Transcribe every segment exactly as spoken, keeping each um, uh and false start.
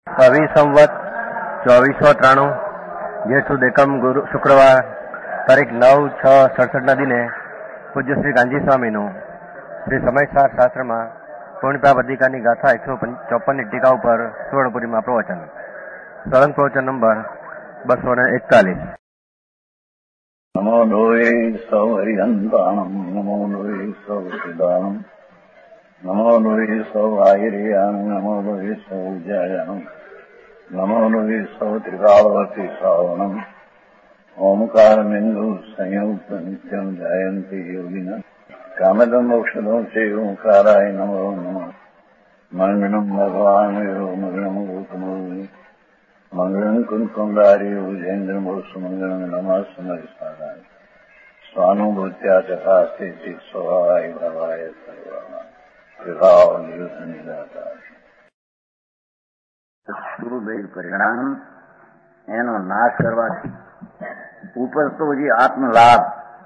કવિ સંવત ચોવીસો ત્રાણું જેઠ સુદ એકમ ગુરુ શુક્રવાર તારીખ નવ છ સડસઠના દિને પૂજ્ય શ્રી ગાંધી સ્વામીનું શ્રી સમયસાર શાસ્ત્રમાં પૂર્ણિપા પદિકાની ગાથા એકસો ચોપનની ટીકા ઉપર સુવર્ણપુરીમાં પ્રવચન. સળંગ પ્રવચન નંબર બસો ને એકતાલીસ. નમો લોહે સૌ હરિહંતાણમ નમો લોહે સૌ સિદ્ધાણમ નમો લોહે સૌ આયર્યાણ નમો લોહે સૌ જયાણમ નમો લોહે સૌ ત્રિકાળવતી શ્રાવણમ ઓમકાર બિંદુ સંયુક્ત નિત્યમ જયંતિ યોગિન કામદમ મોક્ષદો છે ઓંકારાય નમો નમઃ મંગળમ ભગવાન મંગળમ ગૌતમો મંગળમ કુંકુંડારી ઉજેન્દ્ર મોક્ષ મંગળમ નમઃ સમયસારાય સ્વાનુભૂત્યા તથા સ્થિતિ સ્વભાવાય ભાવાય સર્વા વિભાવ નિયુત નિરાકાર. ગુરુદેવ પરિણામ એનો નાશ કરવાથી ઉપરતો જે આત્મલાભ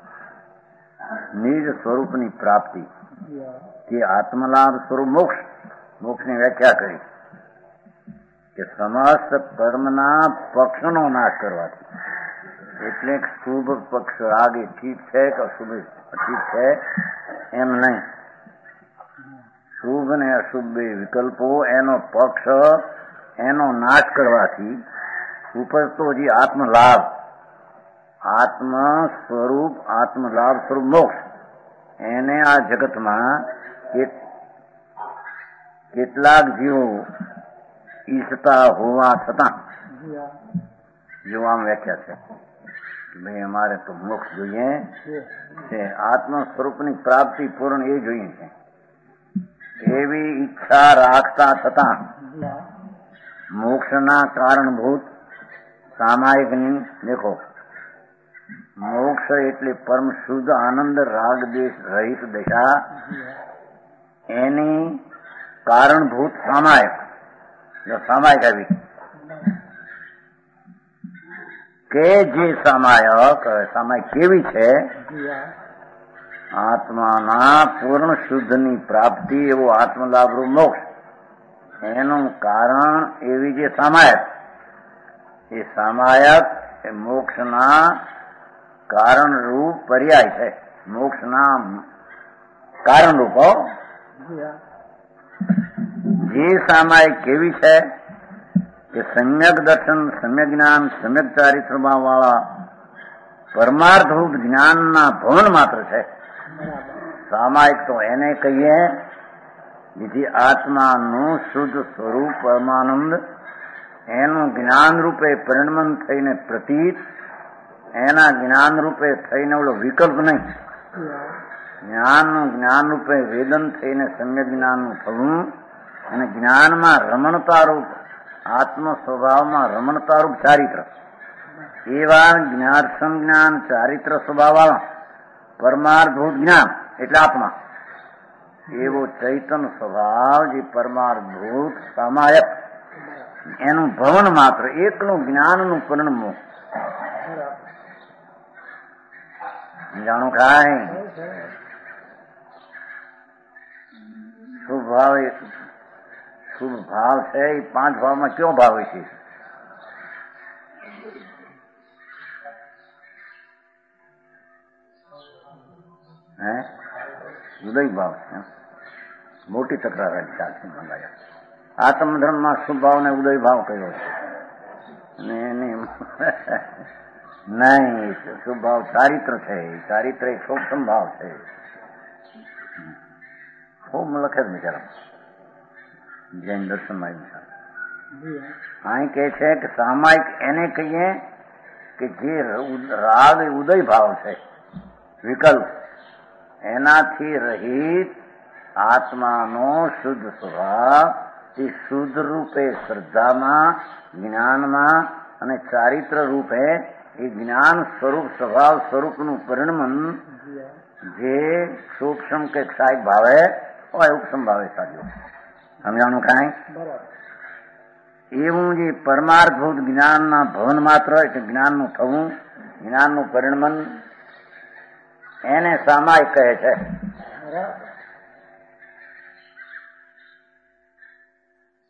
નિજ સ્વરૂપની પ્રાપ્તિ તે આત્મલાભ સ્વરૂપ મોક્ષ મોક્ષની વ્યાખ્યા કરી કે સમસ્ત કર્મના પક્ષનો નાશ કરવાથી. એટલે શુભ પક્ષ આગે ઠીક છે કે અશુભ ઠીક છે એમ નહીં. શુભ ને અશુભ વિકલ્પો એનો પક્ષ એનો નાશ કરવાથી ઉપરતો જે આત્મલાભ આત્મ સ્વરૂપ આત્મલાભ સ્વરૂપ મોક્ષ એને આ જગતમાં કેટલાક જીવો ઈચ્છતા હોવા છતાં જો આમ વ્યાખ્યા છે ભાઈ અમારે તો મોક્ષ જોઈએ છે, આત્મ સ્વરૂપની પ્રાપ્તિ પૂર્ણ એ જોઈએ છે એવી ઈચ્છા રાખતા છતાં મોક્ષના કારણભૂત સામાયિકની દેખો મોક્ષ એટલે પરમ શુદ્ધ આનંદ રાગ દેશ રહિત દશા એની કારણભૂત સામાયિક જો સામાયિક આવી કે જે સામાયક સામાયિક કેવી છે આત્માના પૂર્ણ શુદ્ધની પ્રાપ્તિ એવો આત્મલાભરૂપ મોક્ષ એનું કારણ એવી જે સામાયક એ સામાયક એ મોક્ષના કારણ રૂપ પર્યાય છે. મોક્ષના કારણ રૂપો જે સામાયિક કેવી છે કે સમ્યક દર્શન સમ્યક જ્ઞાન સમ્યક ચારિત્ર વાળા પરમાર્થરૂપ જ્ઞાનના ભવન માત્ર છે. સામાયિક તો એને કહીએ જેથી આત્માનું શુદ્ધ સ્વરૂપ પરમાનંદ એનું જ્ઞાન રૂપે પરિણમન થઈને પ્રતીત એના જ્ઞાન રૂપે થઈને ઓલો વિકલ્પ નહીં જ્ઞાનનું જ્ઞાન રૂપે વેદન થઈને સમ્યક જ્ઞાનનું થવું અને જ્ઞાનમાં રમણતારૂપ આત્મ સ્વભાવમાં રમણતારૂપ ચારિત્ર એવા જ્ઞાન સંજ્ઞાન ચારિત્ર સ્વભાવવાળા પરમાર્થભૂત જ્ઞાન એટલે આત્મા એવો ચૈતન્ય સ્વભાવ જે પરમાર્થભૂત સામાયક એનું ભવન માત્ર એકનું જ્ઞાનનું પરિણમવું જાણું ખાય શુભ ભાવ શુભ ભાવ છે એ પાંચ ભાવમાં કયો ભાવ હોય છે? હે ઉદય ભાવ છે. મોટી તકરાર ચાલશે મંગાયા આત્મધર્મમાં શુભ ભાવ ને ઉદય ભાવ કયો છે અને એની નહીં શુભ ભાવ ચારિત્ર છે. ચારિત્ર એક સૂક્ષ્મ ભાવ છે. ખૂબ લખે જ બિચારા જૈન દર્શનમાં અહીં કે છે કે સામાયિક એને કહીએ કે જે રાગ ઉદય ભાવ છે વિકલ્પ એનાથી રહિત આત્માનો શુદ્ધ સ્વભાવ એ શુદ્ધ રૂપે શ્રદ્ધામાં જ્ઞાનમાં અને ચારિત્ર રૂપે એ જ્ઞાન સ્વરૂપ સ્વભાવ સ્વરૂપનું પરિણમન જે સૂક્ષ્મ કે ક્ષાયિક ભાવે હોય ઉપસમ ભાવે સાધ્યો સમજાણું કાંઈ એવું જે પરમાર્થભૂત જ્ઞાનના ભવન માત્ર એટલે જ્ઞાનનું થવું જ્ઞાનનું પરિણમન એને સામાયિક કહે છે.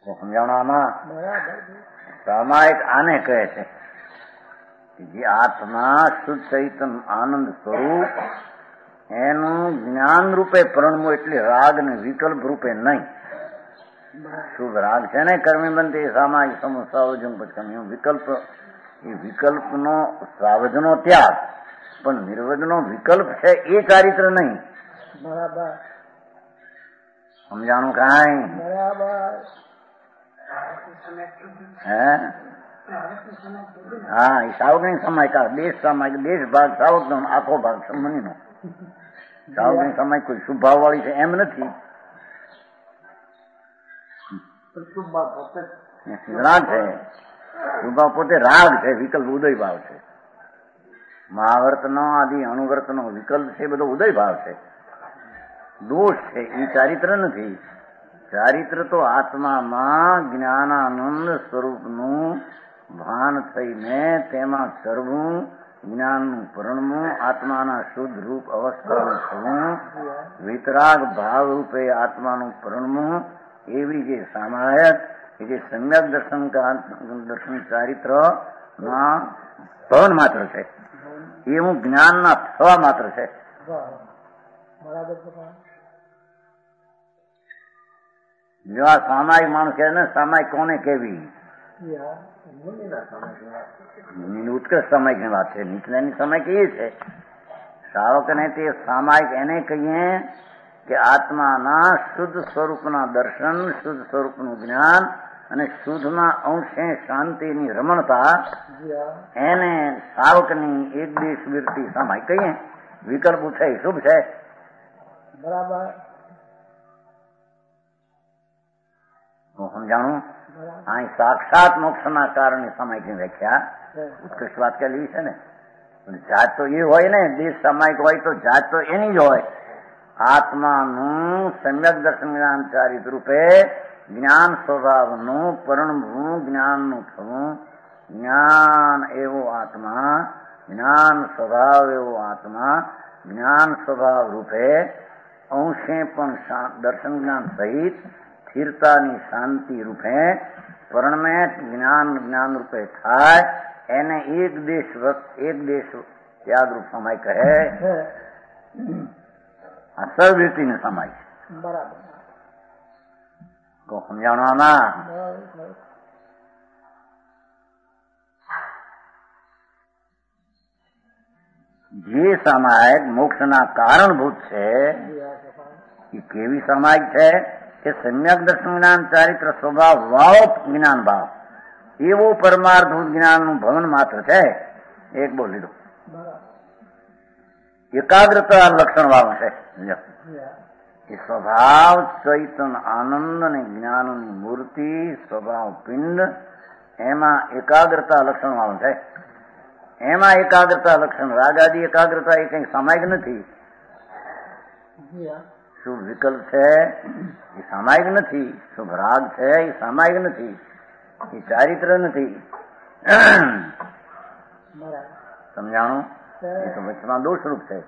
તો સમજાવવામાં સામાયિક આને કહે છે કે જે આત્મા શુદ્ધ ચૈતન્ય આનંદ સ્વરૂપ એનું જ્ઞાન રૂપે પરણવું એટલે રાગ ને વિકલ્પ રૂપે નહીં. શુભ રાગ છે ને કર્મી બનતી સામાયિક સમૂહ સાવજન પછી વિકલ્પ એ વિકલ્પનો સાવજનો ત્યાગ પણ નિર્વજનો વિકલ્પ છે એ ચારિત્ર નહીં. બરાબર સમજાણું કાંઈ? બરાબર હે હા એ સાવકની સમય કા દેશ સમય દેશ ભાગ સાવકનો આખો ભાગ સમયનો સાવકની સમય કોઈ શુભ ભાવ વાળી છે એમ નથી. રાગ છે શુભ ભાવ પોતે રાગ છે, વિકલ્પ ઉદય ભાવ છે. મહાવર્ત નો આદિ અણુવર્ત નો વિકલ્પ છે બધો ઉદય ભાવ છે, દોષ છે એ ચારિત્ર નથી. ચારિત્ર તો આત્મામાં જ્ઞાનાનંદ સ્વરૂપનું ભાન થઈને તેમાં સર્વું જ્ઞાનનું પરણવું, આત્માના શુદ્ધ રૂપ અવસ્થાનું થવું, વિતરાગ ભાવ રૂપે આત્માનું પરણવું, એવી જે સામાયિક જે સમ્યક દર્શન દર્શન ચારિત્ર ના ભવન માત્ર છે, એવું જ્ઞાનના થવા માત્ર છે. જો આ સામાયિક માણસ કહે ને સામાયિક કોને કેવી ઉત્કૃષ્ટ સામાયિક વાત છે, નીચલાની સમય કહીએ છે શ્રાવકને તે સામાયિક એને કહીએ કે આત્માના શુદ્ધ સ્વરૂપના દર્શન, શુદ્ધ સ્વરૂપનું જ્ઞાન અને શુદ્ધના અંશે શાંતિની રમણતા એને શ્રાવકની એક દેશ વૃત્તિ સામાયિક કહીએ. વિકલ્પ છે શુભ છે બરાબર સમજાણું. અહીં સાક્ષાત મોક્ષના કારણે સામાયિકની વ્યાખ્યા ઉત્કૃષ્ટ વાત કરેલી છે ને. જાત તો એ હોય ને, દેશ સામાયિક હોય તો જાત તો એની જ હોય. આત્માનું સમ્યક દર્શન જ્ઞાન ચારિત રૂપે જ્ઞાન સ્વભાવનું પરણવું, જ્ઞાનનું થવું, જ્ઞાન એવો આત્મા, જ્ઞાન સ્વભાવ એવો આત્મા, જ્ઞાન સ્વભાવ રૂપે અંશે પણ દર્શન જ્ઞાન સહિત સ્થિરતાની શાંતિ રૂપે પરણમે જ્ઞાન જ્ઞાન રૂપે થાય એને એક દેશ એક દેશ ત્યાગ રૂપ સમય કહે. આ સર્વવૃત્તિનો સમય છે. બરાબર તો સમજાવવામાં જે સામાયિક મોક્ષના કારણભૂત છે એ કેવી સામાયિક છે કે સમ્યક દર્શન જ્ઞાન ચારિત્ર સ્વભાવ વાવ જ્ઞાન ભાવ એવો પરમાર્થભૂત જ્ઞાનનું ભવન માત્ર છે. એક બોલ લીધું એકાગ્રતા લક્ષણ વાળું છે. એ સ્વભાવ ચૈતન આનંદ અને જ્ઞાનની મૂર્તિ સ્વભાવ પિંડ એમાં એકાગ્રતા લક્ષણ વાળું છે. એમાં એકાગ્રતા લક્ષણ રાગાદી એકાગ્રતા એ કઈ સામાયિક નથી. શુભ વિકલ્પ છે એ સામાયિક નથી, શુભ રાગ છે એ સામાયિક નથી, એ ચારિત્ર નથી. સમજાણું? એ તો વચમાં દોષરૂપ છે.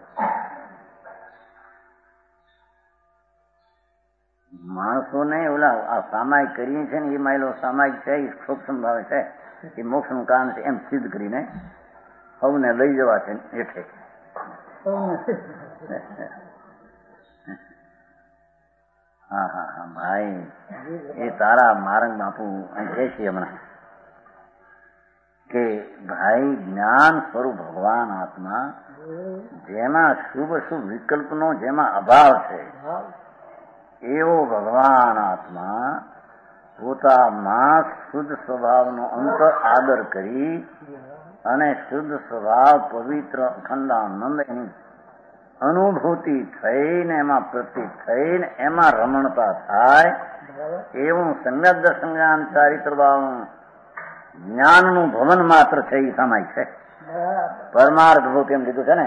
માણસોને ઓલા આ સામાયિક કરીએ છે ને એ માયલો સામાયિક છે એ સૂક્ષ્મ ભાવે છે એ મોક્ષનું કારણ છે એમ સિદ્ધ કરીને સૌને લઈ જવા છે એઠે. હા હા હા ભાઈ એ તારા મારંગ બાપુ અહીં કહે છે હમણાં કે ભાઈ જ્ઞાન સ્વરૂપ ભગવાન આત્મા જેમાં શુભ શુભ વિકલ્પનો જેમાં અભાવ છે એવો ભગવાન આત્મા પોતામાં શુદ્ધ સ્વભાવનો અંતર આદર કરી અને શુદ્ધ સ્વભાવ પવિત્ર અખંડાનંદ એની અનુભૂતિ થઈને એમાં પ્રતીક થઈને એમાં રમણતા થાય એવું સમ્યક દર્શન જ્ઞાન ચારિત્ર ભાવનું જ્ઞાનનું ભવન માત્ર છે એ સમય છે. પરમાર્થ ભૂત એમ લીધું છે ને.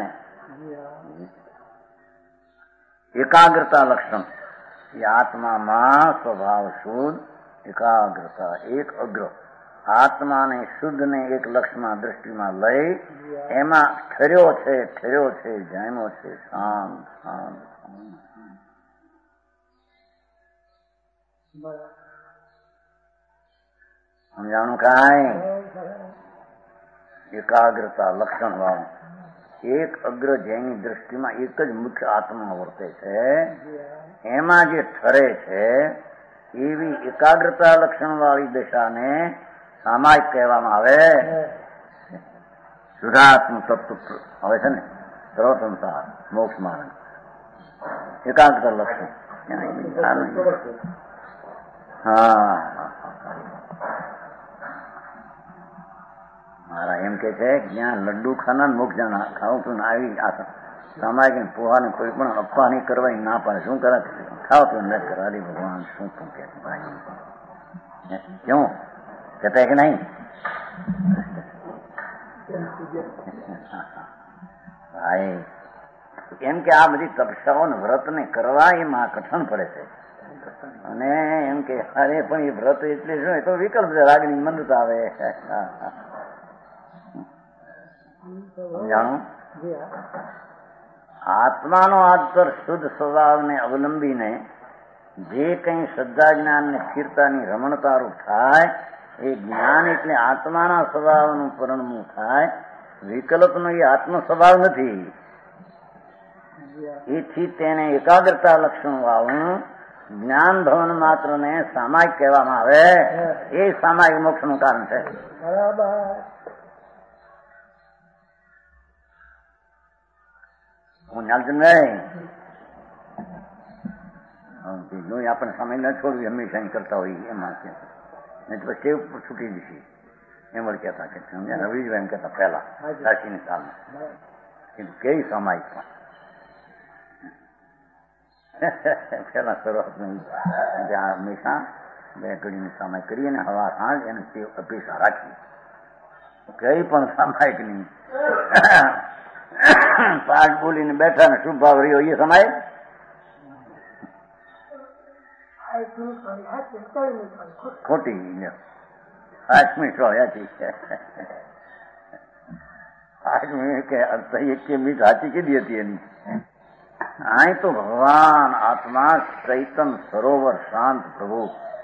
એકાગ્રતા લક્ષણ એ આત્મામાં સ્વભાવ શુદ્ધ એકાગ્રતા એક અગ્ર આત્માને શુદ્ધને એક લક્ષમાં દ્રષ્ટિમાં લઈ એમાં ઠર્યો છે ઠર્યો છે જામ્યો છે શાંત શાંત. સમજાણું કાંઈ? એકાગ્રતા લક્ષણ વાળું એક અગ્ર જેની દ્રષ્ટિમાં એક જ મુખ્ય આત્મા વર્તે છે, એમાં જે ઠરે છે એવી એકાગ્રતા લક્ષણ વાળી દશાને સામાયિક કહેવામાં આવે. શુદ્ધાત્મ તત્વ આવે છે ને સર્વસંસાર મોક્ષ માર્ગ એકાગ્રતા લક્ષણ. હા, મારા એમ કે છે જ્યાં લડ્ડુ ખાના મોક્ષ જાણા ખાવું છું આવી સામાયિક પોહા ને કોઈ પણ અપવા નહીં કરવાની ના પાડે. શું કરે? ખાવ તો ન કરવા દે. ભગવાન શું શું કે ક્યું કહેતા કે નહીં? ભાઈ એમ કે આ બધી તપસ્યાઓ વ્રત ને કરવા એમાં કઠણ પડે છે. અને એમ કે અરે પણ એ વ્રત એટલે શું? એ તો વિકલ્પ છે. રાગની મંદતા આવે. સમજાણું? આત્માનો આંતર શુદ્ધ સ્વભાવને અવલંબીને જે કઈ શ્રદ્ધા જ્ઞાન ને સ્થિરતાની રમણતારૂપ થાય એ જ્ઞાન એટલે આત્માના સ્વભાવનું પરિણમું થાય. વિકલ્પનો એ આત્મ સ્વભાવ નથી. એથી તેને એકાગ્રતા લક્ષણ વાળું જ્ઞાન ભવન માત્ર ને સામાયિક કહેવામાં આવે. એ સામાયિક મોક્ષ નું કારણ છે. હું જાણતું નહીં આપણે સમય ન છોડવી હંમેશા કરતા હોય એમાં છે. નહીં તો સેવ છૂટી જશે એમ વળી કહેતા કે સમજ્યા. રવિભાઈ એમ કહેતા પહેલા સાચીની સાલમાં કેવી સામાયિક પેલા શરૂઆત ત્યાં હંમેશા બે ઘડીની સામાયિક કરીએ ને હવા સાંજ એને સેવ અપેક્ષા રાખી કઈ પણ સામાયિક નહીં. પાઠ બોલીને બેઠા ને શુભ ભાવ રહ્યો એ સમય ખોટી પાંચ મિનિટ હોયાથી પાંચ મિનિટ કે એક મિનિટ સાચી કીધી હતી એની. અહીં તો ભગવાન આત્મા ચૈતન સરોવર શાંત પ્રભુ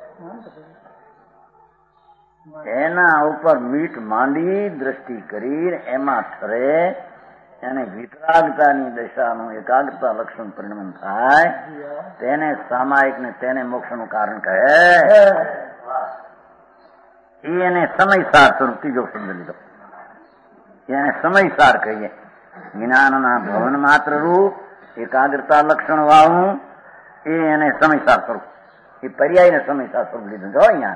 એના ઉપર મીઠ માંડી દ્રષ્ટિ કરી એમાં ઠરે એને વિતરાગતાની દશાનું એકાગ્રતા લક્ષણ પરિણમન થાય. તેને સામાયિક ને તેને મોક્ષનું કારણ કહે. એને સમયસાર સ્વરૂપ ત્રીજો શબ્દ લીધો. એને સમયસાર કહીએ. જ્ઞાનના ભવન માત્ર રૂપ એકાગ્રતા લક્ષણ વાળું એ એને સમયસાર સ્વરૂપ એ પર્યાયને સમયસાર સ્વરૂપ લીધું જો અહીંયા.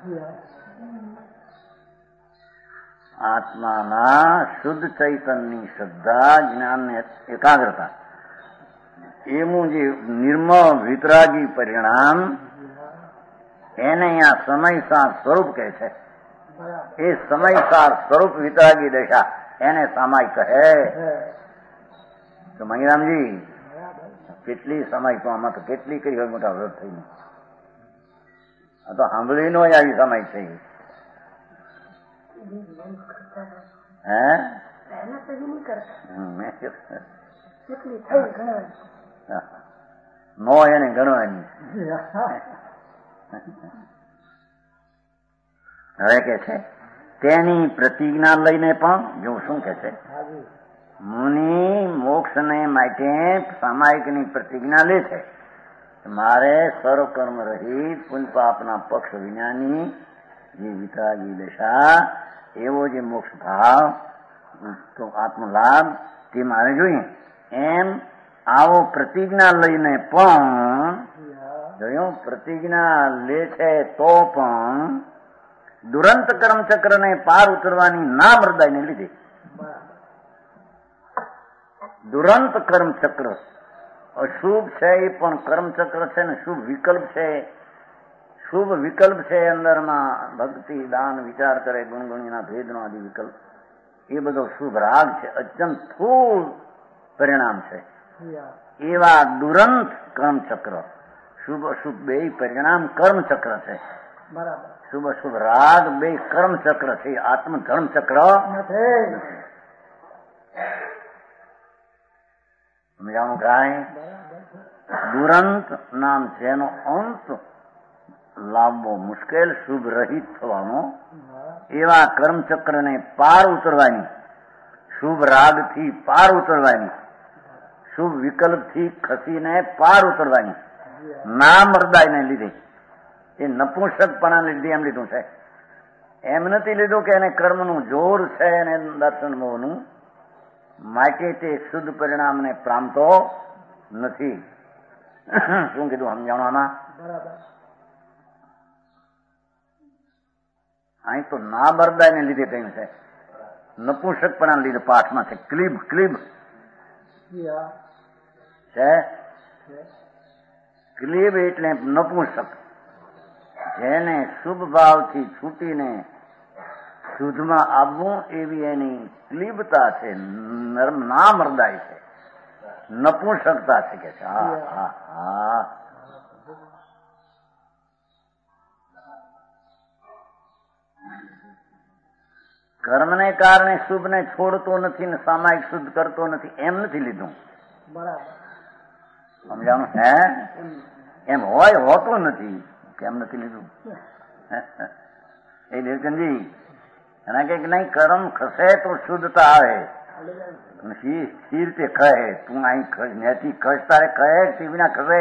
આત્માના શુદ્ધ ચૈતનની શ્રદ્ધા જ્ઞાન ને એકાગ્રતા એવું જે નિર્મળ વિતરાગી પરિણામ એને અહીંયા સમયસાર સ્વરૂપ કહે છે. એ સમયસાર સ્વરૂપ વિતરાગી દશા એને સામાયિક કહે. તો મહિરામજી કેટલી સમય તો આમાં તો કેટલી કરી હોય મોટા વ્રત થઈને આ તો સાંભળી નો આવી સમય થઈ. હે નો એને ગણવાની. હવે કે છે તેની પ્રતિજ્ઞા લઈને પણ જો શું કે છે મુનિ મોક્ષ ને માટે સામાયિકની પ્રતિજ્ઞા લે છે. મારે સર્વકર્મ રહિત પુણ્ય પાપના પક્ષ વિનાની જે વિતરાગી દશા એવો જે મોક્ષ ભાવ તો આત્મલાભ તે મારે જોઈએ. એમ આવો પ્રતિજ્ઞા લઈને પણ જોયું પ્રતિજ્ઞા લે છે તો પણ દુરંત કર્મચક્રને પાર ઉતરવાની ના મરદાઈને લીધે દુરંત કર્મચક્ર અશુભ છે એ પણ કર્મચક્ર છે ને શુભ વિકલ્પ છે. શુભ વિકલ્પ છે અંદરમાં ભક્તિ દાન વિચાર કરે ગુણગુણીના ભેદનો આદિ વિકલ્પ એ બધો શુભ રાગ છે. અત્યંત સ્થૂળ પરિણામ છે. એવા દુરંત કર્મચક્ર શુભ અશુભ બે પરિણામ કર્મચક્ર છે. શુભ અશુભ રાગ બે કર્મચક્ર છે. આત્મ ધર્મચક્ર નથી. સમજાવું કાંઈ? દુરંત નામ છે એનો અંત લાવવો મુશ્કેલ, શુભ રહિત થવાનો, એવા કર્મચક્રને પાર ઉતરવાની, શુભ રાગથી પાર ઉતરવાની, શુભ વિકલ્પથી ખસીને પાર ઉતરવાની, ના મરદાઈને લીધે, એ નપુંસકપણા લીધે એમ લીધું છે. એમ નથી લીધું કે એને કર્મનું જોર છે એને દર્શન મોહનું, માટે તે શુદ્ધ પરિણામને પામતો નથી. શું કીધું સમજાણું આમાં? અહીં તો ના બરદાઈને લીધે કહ્યું છે, નપુંસકપણા લીધે પાઠમાં છે. ક્લીબ ક્લીબ છે, ક્લીબ એટલે નપુંસક, જેને શુભ ભાવથી છૂટીને શુદ્ધમાં આવવું એવી એની ક્લીબતા છે, ના મરદાય છે, નપુંસકતા છે કે છે. હા હા હા કર્મને કારણે શુભને છોડતો નથી ને સામાયિક શુદ્ધ કરતો નથી એમ નથી લીધું. સમજાણું? હે એમ હોય હોતું નથી, કેમ નથી લીધું? એ દેવચંદજી એના કે નહીં, કર્મ ખસે તો શુદ્ધતા આવે. સી રીતે કહે તું અહીં ત્યાંથી ખસ તારે કહે તે વિના ખસે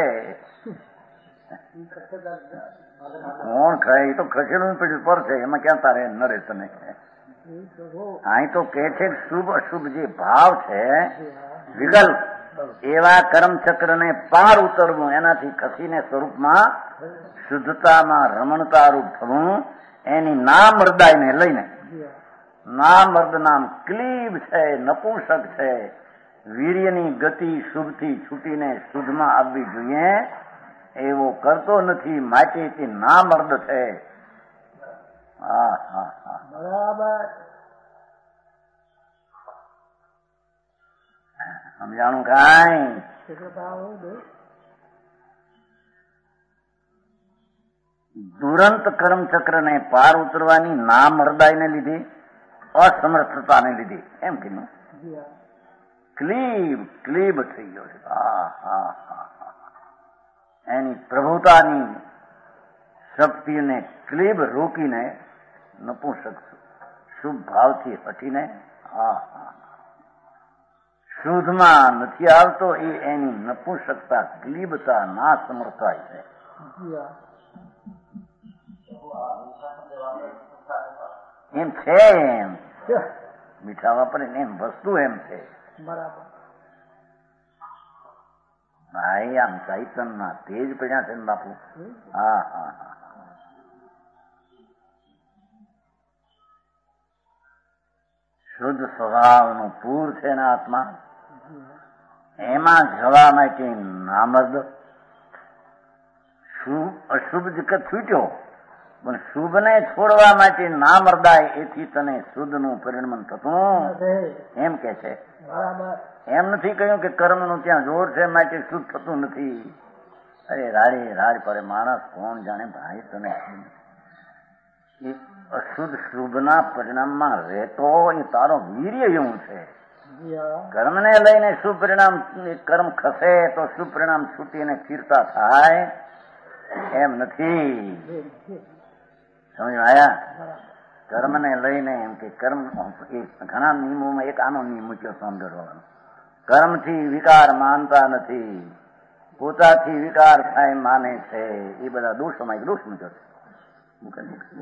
કોણ ખે? એ તો ખસેલું પડ્યું પર છે, એમાં ક્યાં તારે નડે તને? અહીં તો કે છે શુભ અશુભ જે ભાવ છે વિકલ્પ, એવા કર્મચક્રને પાર ઉતરવું, એનાથી ખસીને સ્વરૂપમાં શુદ્ધતામાં રમણતારૂપ થવું, એની નામ મરદાઈને લઈને, નામ મર્દ નામ ક્લીબ છે, નપુંસક છે, વીર્યની ગતિ શુભથી છૂટીને શુદ્ધમાં આવવી જોઈએ એવો કરતો નથી, માટે તે ના મર્દ છે. હા હા હા બરાબર. સમજાણું કાંઈ? દુરંત કર્મચક્રને પાર ઉતરવાની ના મરદાઈને લીધે, અસમર્થતાને લીધે એમ કીધું. ક્લીબ ક્લીબ થઈ ગયો છે. હા હા હા એની પ્રભુતાની શક્તિને ક્લીબ રોકીને નપુંસક શુભ ભાવથી હટીને હા હા શુદ્ધમાં નથી આવતો, એ એની નપુંસકતા ક્લીબતા ના સમર્થાય છે. એમ છે, એમ મીઠા વાપરે એમ વસ્તુ એમ છે. બરાબર. ભાઈ આમ ચૈતનના તેજ પડ્યા છે ને બાપુ. હા હા હા શુદ્ધ સ્વભાવનું પૂર છે ને આત્મા, એમાં જવા માટે નામર્દ, શુભ અશુભ જગત છૂટ્યો, પણ શુભને છોડવા માટે ના મરદાય, એથી તને શુદ્ધનું પરિણમન થતું એમ કે છે. એમ નથી કહ્યું કે કર્મનું ત્યાં જોર છે માટે શુદ્ધ થતું નથી. અરે રાડે રાડ પડે માણસ, કોણ જાણે ભાઈ તને અશુદ્ધ શુભના પરિણામમાં રહેતો એ તારો વીર્ય એવું છે. કર્મને લઈને શુભ પરિણામ, કર્મ ખસે તો શુભ પરિણામ છૂટીને સ્થિરતા થાય એમ નથી. સમજ આયા? કર્મને લઈને એમ કે કર્મ ઘણા નિયમોમાં એક આનો નિયમ મૂક્યો સમજવાનો, કર્મથી વિકાર માનતા નથી, પોતાથી વિકાર થાય માને છે, એ બધા દોષોમાં એક દોષ મૂક્યો છે.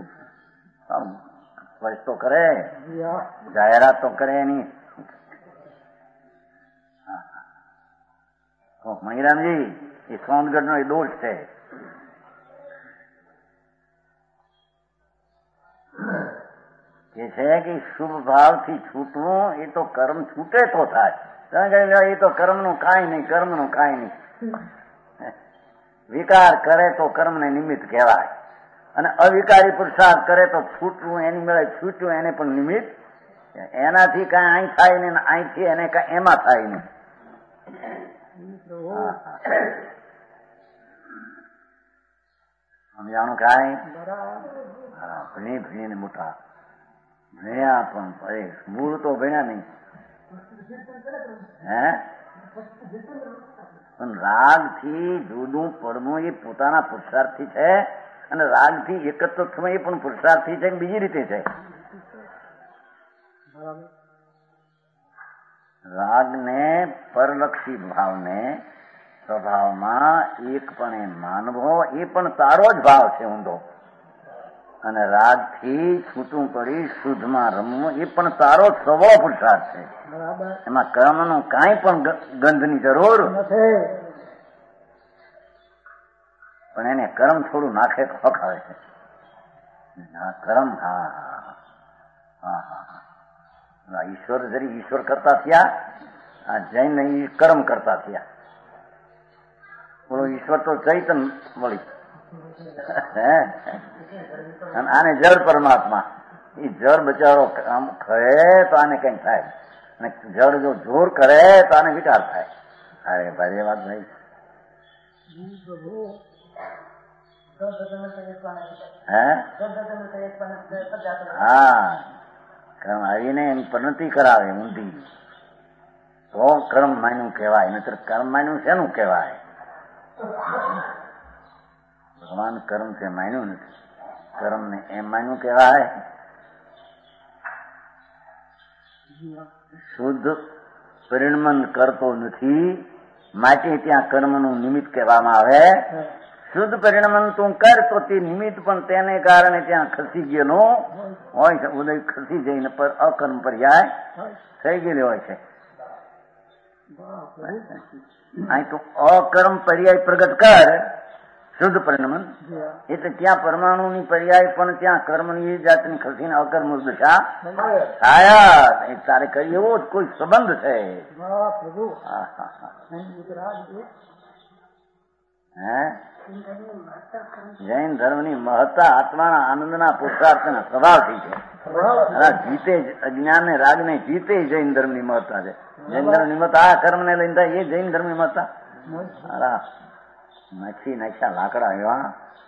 સ્પષ્ટ તો કરે, જાહેરાત તો કરે એની. મહિરામજી એ સોનગઢ નો એ દોષ છે. કે છે કે શુભ ભાવથી છૂટવું એ તો કર્મ છૂટે તો થાય, એ તો કર્મનું કાંઈ નહીં, કર્મનું કાંઈ નહીં. વિકાર કરે તો કર્મને નિમિત્ત કહેવાય, અને અવિકારી પુરુષાર્થ કરે તો છૂટવું એની મેળે છૂટ્યું એને પણ નિમિત્ત, એનાથી કાંઈ અહીં થાય ને અહીંથી એને કાંઈ એમાં થાય નહીં. સમજાણું કાંઈ? હા ભણી ભણીને મોટા ભણ્યા પણ અરે મૂળ તો ભણ્યા નહીં. હે પણ રાગ થી જુદું પડવું એ પોતાના પુરુષાર્થથી છે, અને રાગથી એકત્ર થવું એ પણ પુરુષાર્થથી છે, બીજી રીતે છે. રાગને પરલક્ષી ભાવને સ્વભાવમાં એકપણે માનવો એ પણ તારો જ ભાવ છે ઊંડો, અને રાગથી છૂટું કરી શુદ્ધમાં રમવું એ પણ તારો જ સ્વભાવ પુરુષાર્થ છે. એમાં કર્મનું કાંઈ પણ ગંધની જરૂર નથી, પણ એને કર્મ થોડું નાખે તો હક આવે છે. કર્મ હા હા હા હા ઈશ્વર જરી ઈશ્વર કરતા થયા, આ જૈન કર્મ કરતા થયા. બોલો ઈશ્વર તો ચૈતન મળી અને આને જળ પરમાત્મા. એ જળ બચારો કામ કરે તો આને કઈ થાય, અને જળ જો જોર કરે તો આને વિકાર થાય. અરે ભાઈ એ વાત ભાઈ હે હા કર્મ આવીને એની પરિણતિ કરાવે ઊંધી, તો કર્મ માન્યું કહેવાય. નહીતર કર્મ માન્યું શેનું કહેવાય? ભગવાન કર્મ છે માન્યું નથી, કર્મ ને એમ માન્યું કહેવાય. શુદ્ધ પરિણમન કરતો નથી માટે ત્યાં કર્મનું નિમિત્ત કહેવામાં આવે. શુદ્ધ પરિણમન તું કર તો તે નિમિત્ત પણ તેને કારણે ત્યાં ખસી ગયેલો હોય છે, ઉદય ખસી જઈને પર અકર્મ પર્યાય થઈ ગયેલી હોય છે. અહીં તો અકર્મ પર્યાય પ્રગટ કર શુદ્ધ પરિણમન, એટલે ત્યાં પરમાણુની પર્યાય પણ ત્યાં કર્મની જાતની ખસીને અકર્મ દશા થાય. તારે કરી એવો જ કોઈ સંબંધ છે. હે જૈન ધર્મની મહત્તા આત્માના આનંદના પુરુષાર્થના સ્વભાવથી છે. જીતે જ અજ્ઞાન ને રાગ ને જીતે જૈન ધર્મની મહત્તા છે. જૈન ધર્મની મહત્તા આ કર્મ ને લઈને થાય, એ જૈન ધર્મની મહત્તા. નાખી નાખ્યા લાકડા એવા.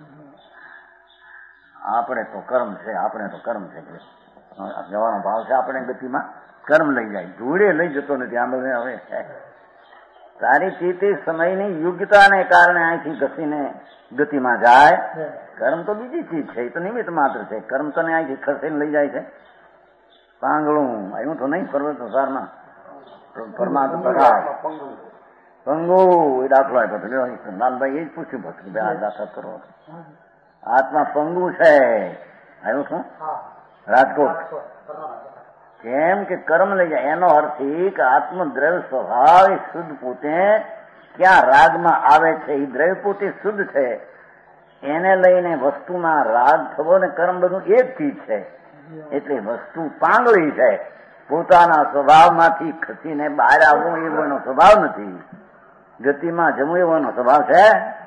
આપણે તો કર્મ છે, આપણે તો કર્મ છે જવાનો ભાવ છે. આપણે ગતિમાં કર્મ લઈ જાય, ધૂળે લઈ જતો નથી. આમ હવે તારી ચેતે સમયની યોગ્યતાને કારણે અહીંથી ઘસીને ગતિમાં જાય. કર્મ તો બીજી ચીજ છે, એ તો નિમિત્ત માત્ર છે. કર્મ તને અહીંથી ખસીને લઈ જાય છે. પાંગળું આવ્યું તો નહીં પર્વત સારમાં પરમાત્મા પ્રકાશ પંગુ એ દાખલો આપ્યો હતો. લાલભાઈ એ જ પૂછ્યું હતું બે આ દાખલ કરો. આત્મા પંગુ છે. આવ્યું શું રાજકોટ? કેમ કે કર્મ લઈ જાય. એનો અર્થ એ કે આત્મદ્રવ્ય સ્વભાવ એ શુદ્ધ પોતે ક્યાં રાગમાં આવે છે, એ દ્રવ્ય પોતે શુદ્ધ છે. એને લઈને વસ્તુમાં રાગ થવો ને કર્મ બધું એક ચીજ છે. એટલે વસ્તુ પાંગળી છે. પોતાના સ્વભાવમાંથી ખસીને બહાર આવવું એવો એનો સ્વભાવ નથી. ગતિમાં જમવું એવો એનો સ્વભાવ છે.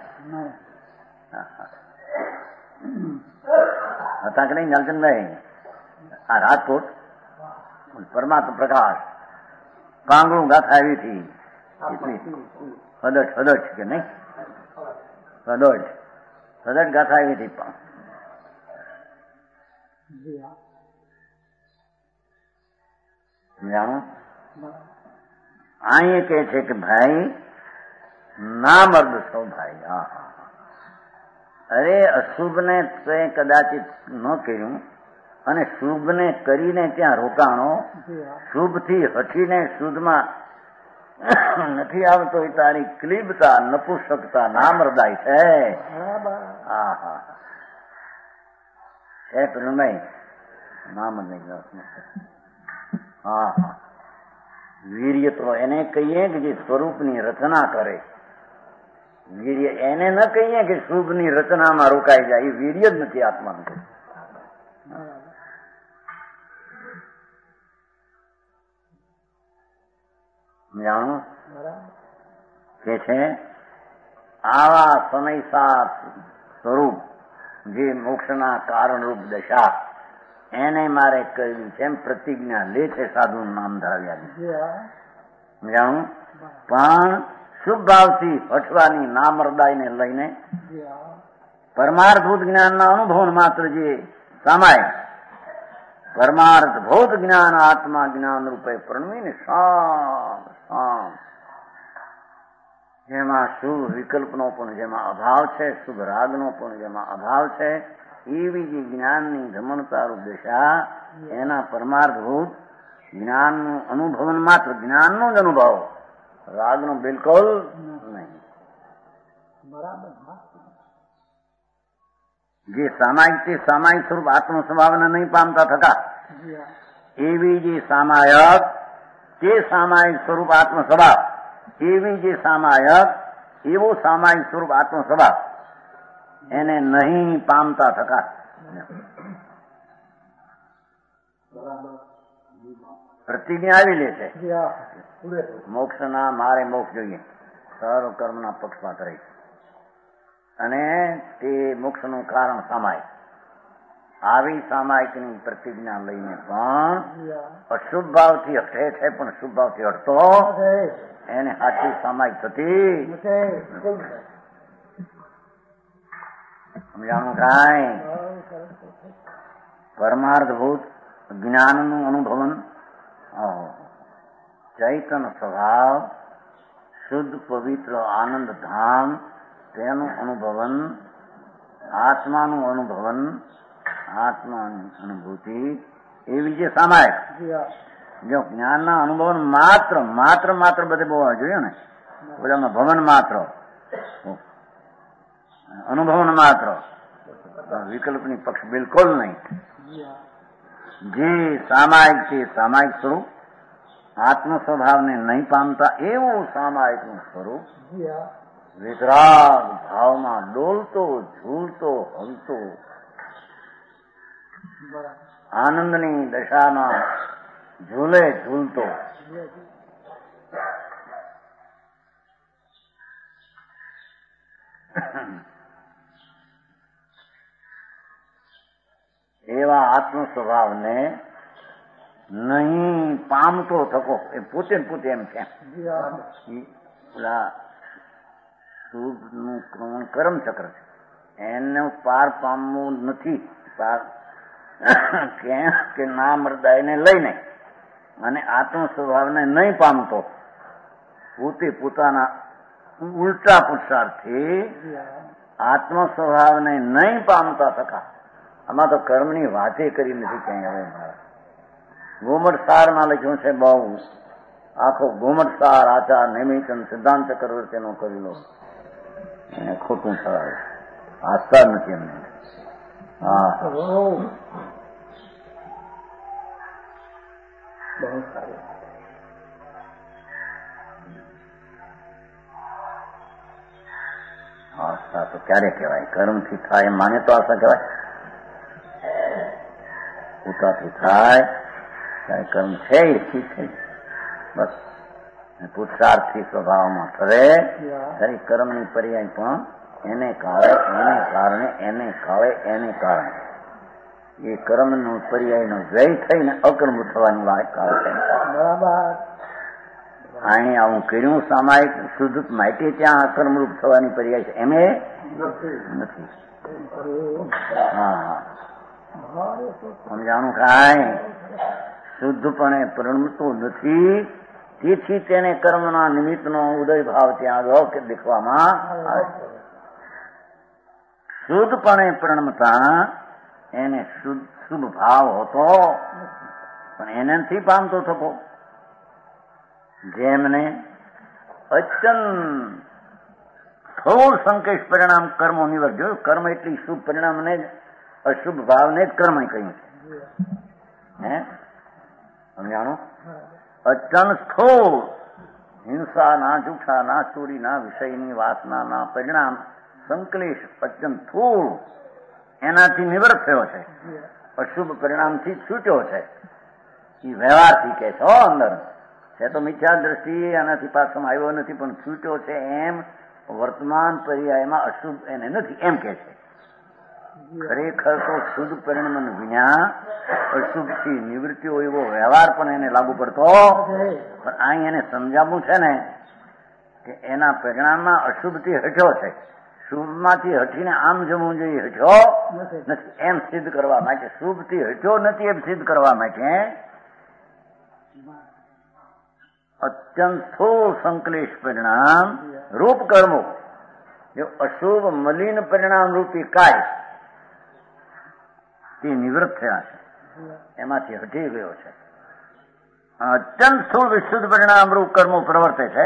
હતા કે નહીં લાલચંદભાઈ? આ રાજકોટ પરમાત્મા પ્રકાશ પાંગળું ગાથા આવી હતી. એટલી હદટ હદટ કે નહીં હદટ હદટ ગાથા આવી હતી. જાણો અહીં કે છે કે ભાઈ ના મર્દ સૌ ભાઈ. હા હા અરે અશુભ ને તે કદાચિત ન કર્યું અને શુભ ને કરીને ત્યાં રોકાણો. શુભ થી હઠીને શુદ્ધમાં નથી આવતો એ તારી ક્લિબતા નપુસકતા નામરદાય છે. હા હા છે પ્રેમભાઈ નામ નહીં. હા હા વીર્ય તો એને કહીએ કે જે સ્વરૂપની રચના કરે. વીર્ય એને ન કહીએ કે શુભની રચનામાં રોકાઈ જાય. એ વીર્ય જ નથી આત્માનું. જાણો કે છે આવા સમયસાર સ્વરૂપ જે મોક્ષના કારણરૂપ દશા એને મારે કહ્યું છે. એમ પ્રતિજ્ઞા લે છે સાધુ નામ ધરાવ્યા. જાણું પણ શુભ ભાવથી હઠવાની નામરદાયને લઈને પરમાર્થભૂત જ્ઞાનના અનુભવ માત્ર જે સામાય પરમાર્થ ભૌત જ્ઞાન આત્મા જ્ઞાન રૂપે પ્રણવીને શામ શામ જેમાં શુભ વિકલ્પનો પણ જેમાં અભાવ છે, શુભ રાગનો પણ જેમાં અભાવ છે, એવી જે જ્ઞાનની ધમણતારૂપ દશા એના પરમાર્થભૂત જ્ઞાનનું અનુભવન માત્ર જ્ઞાનનો જ અનુભવ, રાગનો બિલકુલ નહીં. બરાબર. જે સામાયિક તે સામાયિક સ્વરૂપ આત્મ સ્વભાવને નહીં પામતા થતા એવી જે સામાયક તે સામાયિક સ્વરૂપ આત્મ સ્વભાવ, એવી જે સામાયક એવો સામાયિક સ્વરૂપ આત્મ સ્વભાવ એને નહીં પામતા થતા. પ્રતિજ્ઞા આવી લે છે મોક્ષના મારે મોક્ષ જોઈએ, સર્વ કર્મના પક્ષપાત રહી, અને તે મોક્ષનું કારણ સામાયિક. આવી સામાયિકની પ્રતિજ્ઞા લઈને પણ અશુભ ભાવથી હટે છે, પણ શુભ ભાવથી હટતો એને સાચી સામાયિક થતી સમજાણું કાંઈ. પરમાર્થભૂત જ્ઞાનનું અનુભવન, ચૈતન સ્વભાવ, શુદ્ધ પવિત્ર આનંદ ધામ તેનું અનુભવન, આત્માનું અનુભવન, આત્માની અનુભૂતિ, એવી જે સામાયિક જો જ્ઞાનના અનુભવન માત્ર માત્ર માત્ર બધે બહુ જોઈએ ને, બધામાં ભવન માત્ર, અનુભવન માત્ર, વિકલ્પની પક્ષ બિલકુલ નહીં. જે સામાયિક છે સામાયિક સ્વરૂપ, આત્મ સ્વભાવને નહીં પામતા એવું સામાયિકનું સ્વરૂપ, વિતરાગ ભાવમાં ડોલતો ઝૂલતો હલતો, આનંદની દશામાં ઝૂલે ઝૂલતો, એવા આત્મ સ્વભાવને નહીં પામતો થકો, એ પોતે પોતે એમ છે. પેલા શુભનું કર્મચક્ર છે, એને પાર પામવું નથી, પાર કે નામ હૃદયને લઈને, અને આત્મ સ્વભાવને નહીં પામતો, પોતે પોતાના ઉલટા પુરુષાર્થથી આત્મ સ્વભાવને નહીં પામતા થકા. આમાં તો કર્મની વાતે કરી નથી ક્યાંય. હવે મારા ગોમટ સારમાં લખ્યું છે, બહુ આખો ગોમટ સાર આચાર નિમિત્તન સિદ્ધાંત ચક્રવર્તીનો કરેલો, એને ખોટું સરાવે, આસ્થા નથી એમને. હા, બહુ સારું. આસ્થા તો ક્યારે કહેવાય? કર્મથી થાય માને તો આસ્થા કહેવાય. પોતાથી થાય ત્યારે કર્મ છે એ ઠીક છે, બસ. પુરુષાર્થી સ્વભાવમાં ફરે ત્યારે કર્મની પર્યાય પણ એને કાળે એને કારણે એને કાળે એને કારણે એ કર્મનો પર્યાયનો વ્યય થઈને અકર્મ થવાની વાત કાળ છે. બરાબર. અહીં આવું કર્યું સામાયિક શુદ્ધ માટે ત્યાં અકર્મરૂપ થવાની પર્યાય છે, એમ નથી. હા હા, સમજાણું કાંઈ. શુદ્ધપણે પરિણમતું નથી, તેથી તેને કર્મના નિમિત્તનો ઉદય ભાવ ત્યાં આગળ કે દેખવામાં આવે. શુદ્ધપણે પરિણમતા એને શુદ્ધ શુભ ભાવ હતો, પણ એને નથી પામતો થતો. જેમને અત્યંત થોડ સંકેશ પરિણામ કર્મો નિવર, જોયું કર્મ એટલી શુભ પરિણામને જ અશુભ ભાવને જ કર્મ કહ્યું છે. હે સમજાણું? અત્યંત થોડ હિંસા ના, જૂઠા ના, ચોરી ના, વિષયની વાસના ના પરિણામ સંકલેશ અત્યંત થોડું એનાથી નિવૃત્ત થયો છે, અશુભ પરિણામથી છૂટ્યો છે. એ વ્યવહારથી કે છો અંદર છે તો મિથ્યા દ્રષ્ટિ આનાથી પાછળ આવ્યો નથી, પણ છૂટ્યો છે એમ વર્તમાન પર્યાયમાં અશુભ એને નથી એમ કે છે. ખરેખર તો શુદ્ધ પરિણામ વિના અશુભથી નિવૃત્તિઓ એવો વ્યવહાર પણ એને લાગુ પડતો, પણ અહીં એને સમજાવવું છે ને કે એના પરિણામમાં અશુભથી હટ્યો છે, શુભમાંથી હટીને આમ જમવું જોઈએ હટ્યો નથી એમ સિદ્ધ કરવા માટે, શુભથી હટ્યો નથી એમ સિદ્ધ કરવા માટે અત્યંત થોડ સંકલેશ પરિણામ રૂપ કર્મો, જો અશુભ મલિન પરિણામ રૂપી કાય તે નિવૃત્ત થયા છે, એમાંથી હટી ગયો છે. અત્યંત સ્થૂળ વિશુદ્ધ પરિણામ રૂપ કર્મો પ્રવર્તે છે.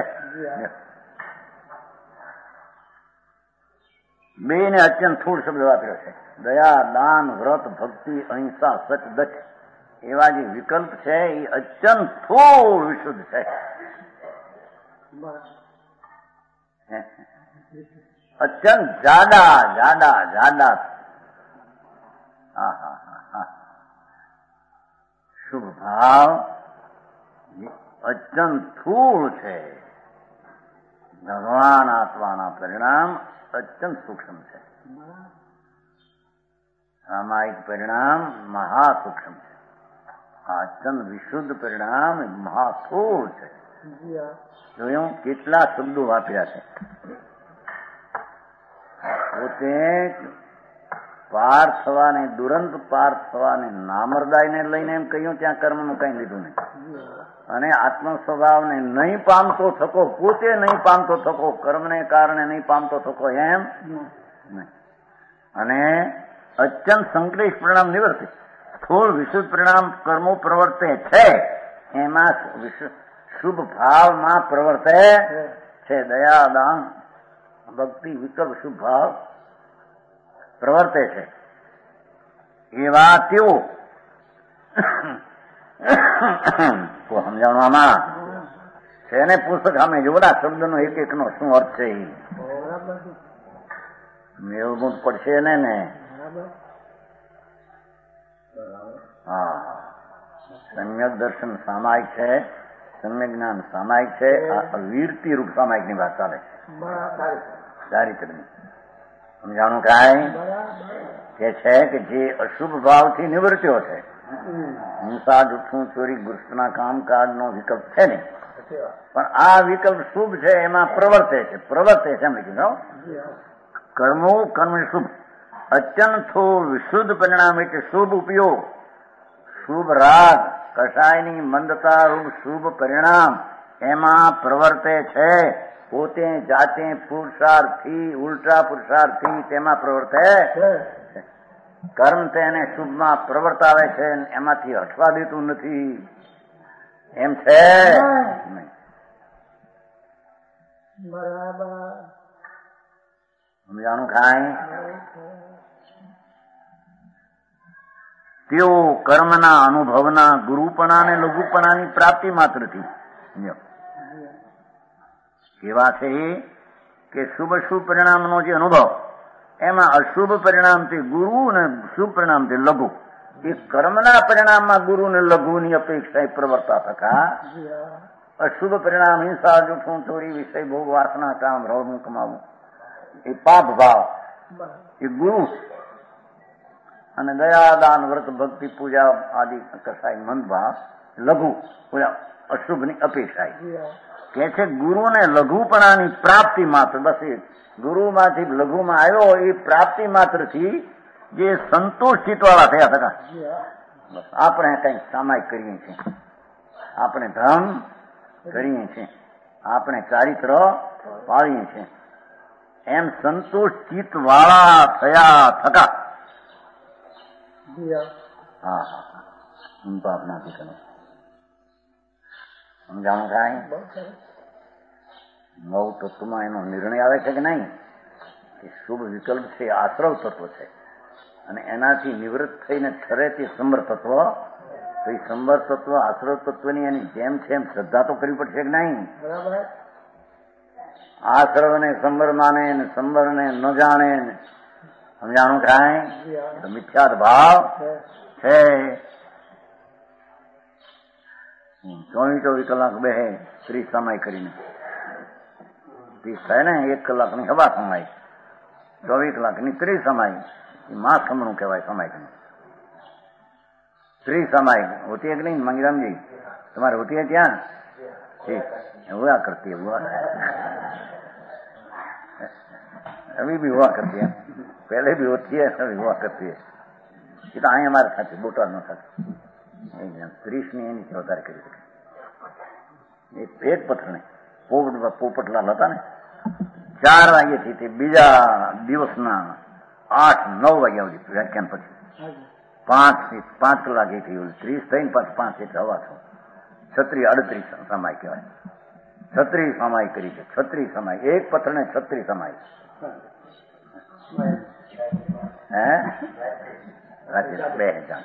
બે ને અત્યંત સ્થૂળ શબ્દ વાપર્યો છે. દયા, દાન, વ્રત, ભક્તિ, અહિંસા, સચ, દક્ષ એવા જે વિકલ્પ છે એ અત્યંત સ્થૂળ વિશુદ્ધ છે. અત્યંત જાડા જાડા જાડા હા હા હા હા શુભ ભાવ અત્યંત સ્થૂળ છે. ભગવાન આત્માના પરિણામ અત્યંત સૂક્ષ્મ છે. સામાયિક પરિણામ મહાસૂક્ષ્મ છે. અત્યંત વિશુદ્ધ પરિણામ મહાસ્થૂળ છે. જોયું કેટલા શબ્દો વાપર્યા છે. પોતે પાર થવાને દુરંત પાર થવાને નામરદાયને લઈને એમ કહ્યું ત્યાં કર્મનું કઈ લીધું નહીં. અને આત્મ સ્વભાવને નહીં પામતો થકો, પોતે નહીં પામતો થકો, કર્મને કારણે નહીં પામતો થકો એમ નહીં. અને અત્યંત સંક્લિષ્ટ પરિણામ નિવર્તે સ્થૂળ વિશુદ્ધ પરિણામ કર્મો પ્રવર્તે છે. એમાં શુભ ભાવમાં પ્રવર્તે છે. દયા, દાન, ભક્તિ, વિકલ્પ શુભ ભાવ પ્રવર્તે છે. એવા તેઓ સમજાવવામાં છે ને પુસ્તક સામે જોડા શબ્દનો એક એક નો શું અર્થ છે એ મેળવું પડશે ને ને હા. સમ્યક દર્શન સામાયિક છે, સમ્યક જ્ઞાન સામાયિક છે. આ વીરતી રૂપ સામાયિક ની વાત ચાલે છે. ચારિત્રની સમજાણું કાંઈ કે છે કે જે અશુભ ભાવથી નિવૃત્યો છે. હિંસા, જૂઠું, ચોરી, ગુસ્સના કામકાજ નો વિકલ્પ છે ને, પણ આ વિકલ્પ શુભ છે એમાં પ્રવર્તે છે. પ્રવર્તે છે એમ કીધું. કર્મો કર્મ શુભ અત્યંત થોડ વિશુદ્ધ પરિણામ એટલે શુભ ઉપયોગ, શુભ રાગ, કષાયની મંદતા રૂપ શુભ પરિણામ એમાં પ્રવર્તે છે. પોતે જાતે પુરુષાર્થથી ઉલટા પુરુષાર્થથી તેમાં પ્રવર્તે છે. કર્મ તેને શુભમાં પ્રવર્તાવે છે, એમાંથી હટવા દેતું નથી. એમ છે બરાબર સમજાણું ખાય. તેઓ કર્મના અનુભવના ગુરુપણા અને લઘુપણાની પ્રાપ્તિ માત્રથી એવા છે કે શુભ શુભ પરિણામનો જે અનુભવ એમાં અશુભ પરિણામથી ગુરુ અને શુભ પરિણામથી લઘુ. એ કર્મના પરિણામમાં ગુરુ ને લઘુની અપેક્ષા પ્રવર્તા થતા અશુભ પરિણામ હિંસા, જૂઠું, ચોરી, વિષય ભોગ, વાસના, કામ, રળવું કમાવું એ પાપ ભાવ એ ગુરુ. અને દયા, દાન, વ્રત, ભક્તિ, પૂજા આદિ કસાય મંદ ભાવ લઘુ અશુભની અપેક્ષા. કે છે ગુરુને લઘુપણાની પ્રાપ્તિ માત્ર, બસ એ ગુરુમાંથી લઘુમાં આવ્યો એ પ્રાપ્તિ માત્રથી જે સંતોષિત વાળા થયા હતા. બસ આપણે કઈ સામાયિક કરીએ છીએ, આપણે ધર્મ કરીએ છીએ, આપણે ચારિત્ર પાળીએ છીએ એમ સંતોષિત વાળા થયા થતા. હા હા હું તો આપનાથી કરું સમજાણું થાય. નવ તત્વમાં એનો નિર્ણય આવે છે કે નહીં કે શુભ વિકલ્પ છે આશ્રવ તત્વ છે અને એનાથી નિવૃત્ત થઈને ઠરે તે સંબર તત્વ. તો એ સંબર તત્વ આશ્રવ તત્વની એની જેમ છે એમ શ્રદ્ધા તો કરવી પડશે કે નહીં. આશ્રવ ને સંબર માને ને સંબર ને ન જાણે સમજાણું થાય તો મિથ્યાદ ભાવ છે. ચોવીસ ચોવીસ કલાક બેહે ત્રીસ સમય કરીને ત્રીસ થાય ને એક કલાકની હવા સમાય, ચોવીસ કલાકની ત્રીસ સમાય એ માસ ખમણું કહેવાય. સમાય ત્રીસ સમાય હોતી કે નહીં મંગીરામજી તમારે હોતી है ત્યાં ठीक हुआ करती है हुआ अभी भी हुआ करती है पहले भी होती है अभी हुआ करती है. ये तो અહીં અમારે સાથે બોટાદ નો સાથે ત્રીસ ની એની વધારે કરી શકે. એ પેટ પથરને પોપટ પોપટલાલ હતા ને ચાર વાગ્યાથી તે બીજા દિવસના આઠ નવ વાગ્યા સુધી વ્યાખ્યાન પછી પાંચ પાંચ કલાક એ થયું ત્રીસ થઈને પાછું પાંચ એટલે હવા છો છત્રી અડત્રીસ સમાય કહેવાય. છત્રી સમાય કરી છે. છત્રી સમાય એક પથ્થરને છત્રી સમાય. હે રાત્રે બે હજાર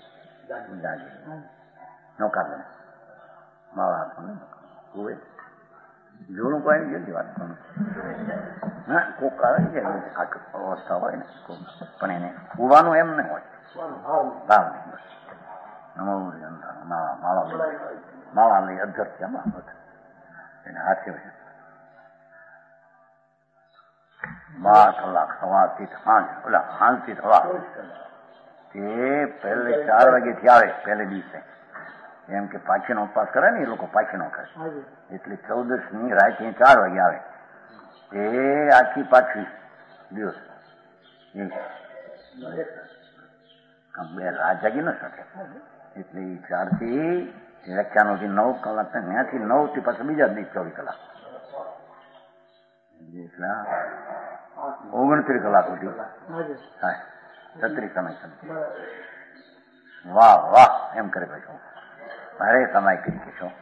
નૌકા બને માવા કુએ જોડું કોઈ જલ્દી વાત કરું. હા કોક આવે છે અવસ્થા હોય ને પણ એને કુવાનું એમ ન હોય ભાવ નહીં. બસ નમો માળા માળા માળા લઈ અધર છે એને હાથે બાર કલાક સવારથી સાંજ ઓલા સાંજથી સવાર તે પહેલે ચાર વાગ્યાથી આવે પહેલે દિવસે એમ કે પાછીનો ઉપવાસ કરે ને એ લોકો પાછીનો કરે એટલે ચૌદસ ની રાતે ચાર વાગે આવે એ આખી પાછી દિવસ બે રાત જાગી ન શકે એટલે એ ચાર થી વ્યાખ્યાનો થી નવ કલાક ત્યાંથી નવ થી પાછું બીજા દિવસ ચોવીસ કલાક એટલા ઓગણત્રીસ કલાક સુધી હા છત્રીસ સમય સમય વાહ વાહ એમ કરે પછી ભારે સમય કરી કહેશો.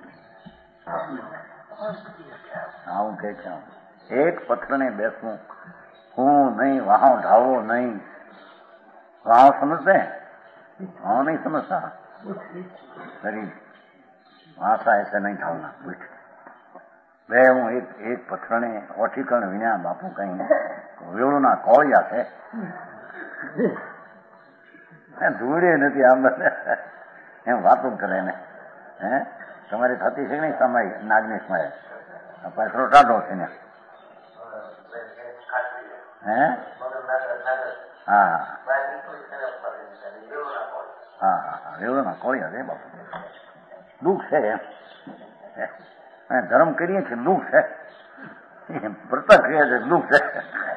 આવું કે છે એક પથ્થરને બેસવું હું નહીં વાહો ઢાળવો નહીં. વાહો સમજતે વાહો નહીં સમજતા શરીર ભાષા એસે નહીં ઢાળના પીઠ બે હું એક એક પથ્થરને ઓઠીકણ વિના બાપુ કઈ વેળુના કોળિયા છે ધૂળે નથી આમ એમ વાતો કરે ને. હે તમારી થતી છે નહીં સમય નાગની સમય પાછળ ટાઢો છે ને. હે હા હા હા વેળુના કોળિયા છે બાપુ. દુઃખ છે એમ ધર્મ કરીએ છીએ દુઃખ છે પ્રત્યક્ષ કહે છે દુઃખ છે.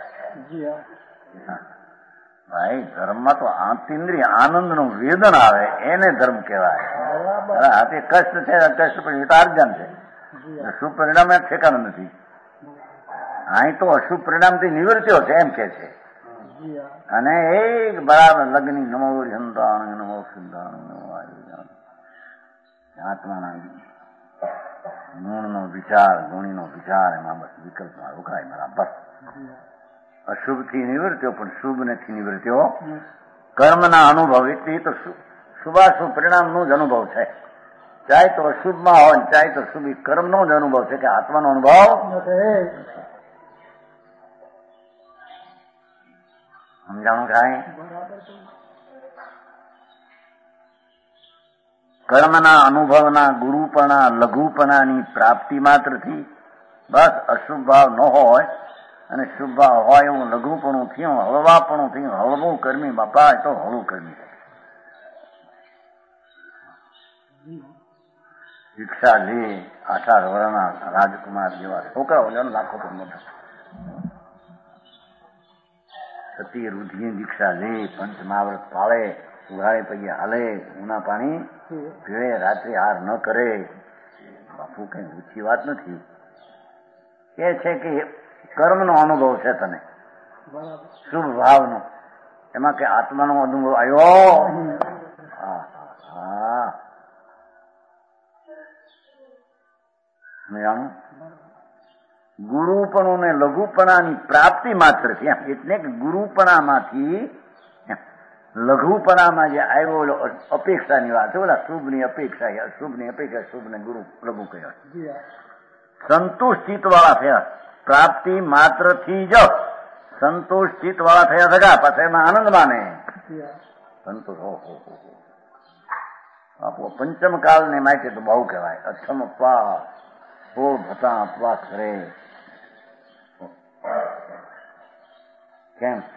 ભાઈ ધર્મમાં તો આંતરિન્દ્રિય આનંદ નું વેદન આવે એને ધર્મ કહેવાય. તે કષ્ટ છે કષ્ટ પછી વિતાર્જન છે. શુભ પરિણામ એ ઠેકાણું નથી. અહીં તો અશુભ પરિણામથી નિવૃત્તિઓ છે એમ કે છે. અને એક બરાબર લગ્ન નમો સંતાન નમો સિદ્ધાન નમો આત્માના ગુણનો વિચાર ગુણીનો વિચાર એમાં બસ વિકલ્પમાં રોકાય બરાબર. અશુભ થી નિવૃત્તિઓ પણ શુભ નથી નિવૃત્તિઓ કર્મના અનુભવ એટલે તો શુભાશુભ પરિણામ નો જ અનુભવ છે. ચાહે તો અશુભમાં હોય ચાહે તો શુભ કર્મનો જ અનુભવ છે કે આત્માનો અનુભવ સમજાણું કાંઈ. કર્મના અનુભવના ગુરુપણા લઘુપણાની પ્રાપ્તિ માત્રથી બસ અશુભ ભાવ ન હોય અને શુભ ભાવ હોય એવું લઘુપણું થયું હળવાપણું થયું હળવું કર્મી બાપા એ તો હળવું કર્મી. શિક્ષા લે અઢાર વર્ષના રાજકુમાર જેવા છોકરાઓ લાખો પર મોટા સતી રુધિર દીક્ષા લે પંચમહાવ્રત પાળે ઉઘાડે પગે હાલે ઉના પાણી પીવે રાત્રે હાર ન કરે. બાપુ કઈ ઊંચી વાત નથી. એ છે કે કર્મનો અનુભવ છે તને શુભ ભાવનો એમાં કે આત્માનો અનુભવ આવ્યો. હા હા જાણું ગુરુપણું ને લઘુપણાની પ્રાપ્તિ માત્ર છે એટલે કે ગુરુપણામાંથી લઘુપણામાં જે આવ્યો અપેક્ષાની વાત છે ઓલા શુભની અપેક્ષા અશુભની અપેક્ષા શુભ ને ગુરુ લઘુ કહેવાય. સંતુષ્ટિત વાળા થયા પ્રાપ્તિ માત્ર થી જ સંતુષ્ટિત વાળા થયા સગા પાછા એમાં આનંદ માને સંતોષ. હો હો હો આપો પંચમ કાળ ને માટે તો બહુ કહેવાય. અઠમ અપવાસ સોળ ભતા અપવાસ કરે કેમ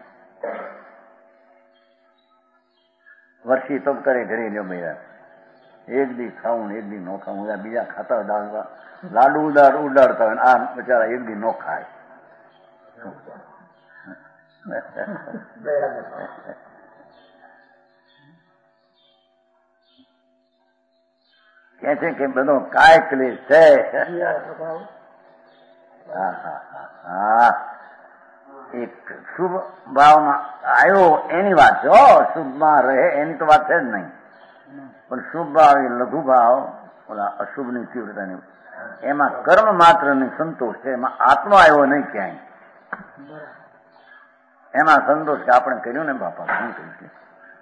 વર્ષી તપ કરે ઘરે લ્યો ભાઈ એક દી ખાવું એક દી ન ખાવું બીજા ખાતા દાળ લાડુ ઉડાડ ઉડાડતા હોય આ બચારા એક દી ન ખાય. કે છે કે બધો કાય ક્લેશ છે હા હા હા હા એક શુભ ભાવમાં આવ્યો એની વાત છે. હો, શુભમાં રહે એની તો વાત છે જ નહીં. પણ શુભ ભાવ એ લઘુ ભાવ, ઓલા અશુભની તીવ્રતાની, એમાં કર્મ માત્ર ની સંતોષ છે. એમાં આત્મા આવ્યો નહીં ક્યાંય. એમાં સંતોષ કે આપણે કર્યું ને બાપા, શું કર્યું?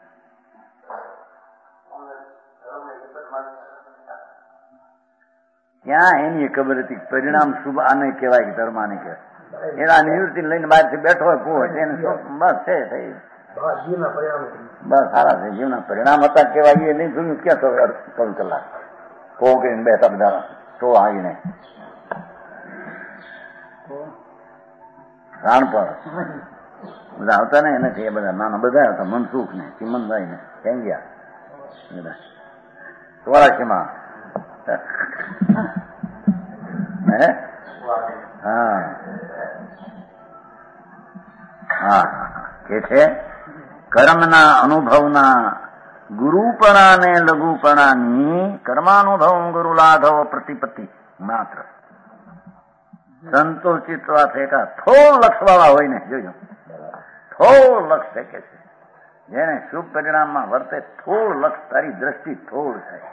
ત્યાં એની ખબર હતી પરિણામ શુભ આને કહેવાય કે ધર્મ આને કહેવાય. એના નિવૃત્તિ લઈને બહારથી બેઠો હોય કોઈ એને બસ છે થઈ બસ સારા છે. જીવના પરિણામ હતા કહેવાય એ નહીં જોયું ક્યાં તો કવિ કલાક કો કરીને બેઠા બધા તો આવીને રાણપર બધા આવતા ને એને એ બધા નાના બધા હતા. મનસુખ ને ચિમનભાઈ ને કેંગિયા બધા ચોરાશીમાં હે હા હા કે છે કર્મના અનુભવના ગુરુપણા ને લઘુપણાની કર્માનુભવ ગુરુ લાઘવ પ્રતિપત્તિ માત્ર સંતોષિત થેકા થોડ લક્ષ વાળા હોય ને જોજો, થોડ લક્ષ છે કે છે જેને શુભ પરિણામમાં વર્તે થોડ લક્ષ તારી દ્રષ્ટિ થોડ થાય.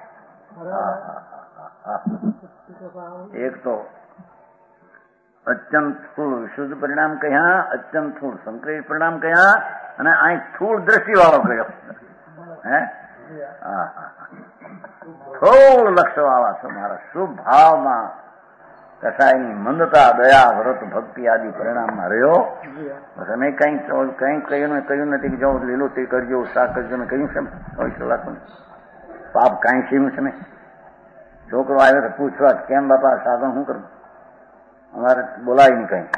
એક તો અત્યંત સ્થૂળ શુદ્ધ પરિણામ કહ્યા, અત્યંત સ્થૂળ સંક્રિય પરિણામ કહ્યા, અને અહીં સ્થૂળ દ્રષ્ટિ વાળો કહ્યો. હે હા થોડ લક્ષ વાળા છો મારા શુભ ભાવમાં કસાયની મંદતા દયા વ્રત ભક્તિ આદિ પરિણામમાં રહ્યો. બસ અમે કઈ કઈ કહ્યું કહ્યું નથી કે જાઓ લીલું તે કરજો શાક કરજો ને કહ્યું છે ચોવીસ કલાક પાપ કાંઈ સીમ છે ને. છોકરો આવ્યો તો પૂછવા કેમ બાપા સાધન શું કરું, અમારે બોલાય નહીં કઈ.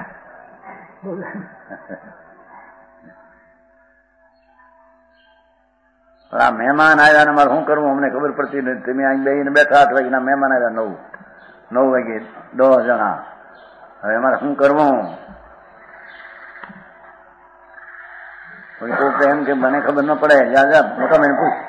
આ મહેમાન આવ્યા ને મારે શું કરવું અમને ખબર પડતી નથી. તમે અહીં બેસીને બેઠા આઠ વાગ્યાના મહેમાન આવ્યા નવ નવ વાગે દસ જણા. હવે અમારે શું કરવું? કોઈ તો એમ કે મને ખબર ન પડે જા જા મોટા મને પૂછ.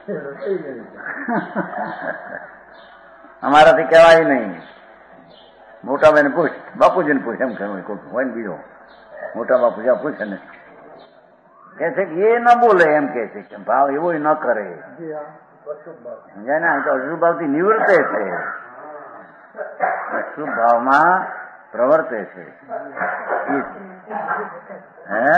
અમારાથી કહેવાય નહીં. મોટા ભાઈને પૂછ, બાપુજીને પૂછ એમ કહેવાય. કોઈ હોય ને બીજો મોટા બાપુ જ્યાં પૂછે ને કે છે કે એ ન બોલે એમ કે છે કે ભાવ એવો ન કરે. સમજાય ને? તો અશુભ ભાવથી નિવૃત્તે છે, શુભ ભાવમાં પ્રવર્તે છે. હે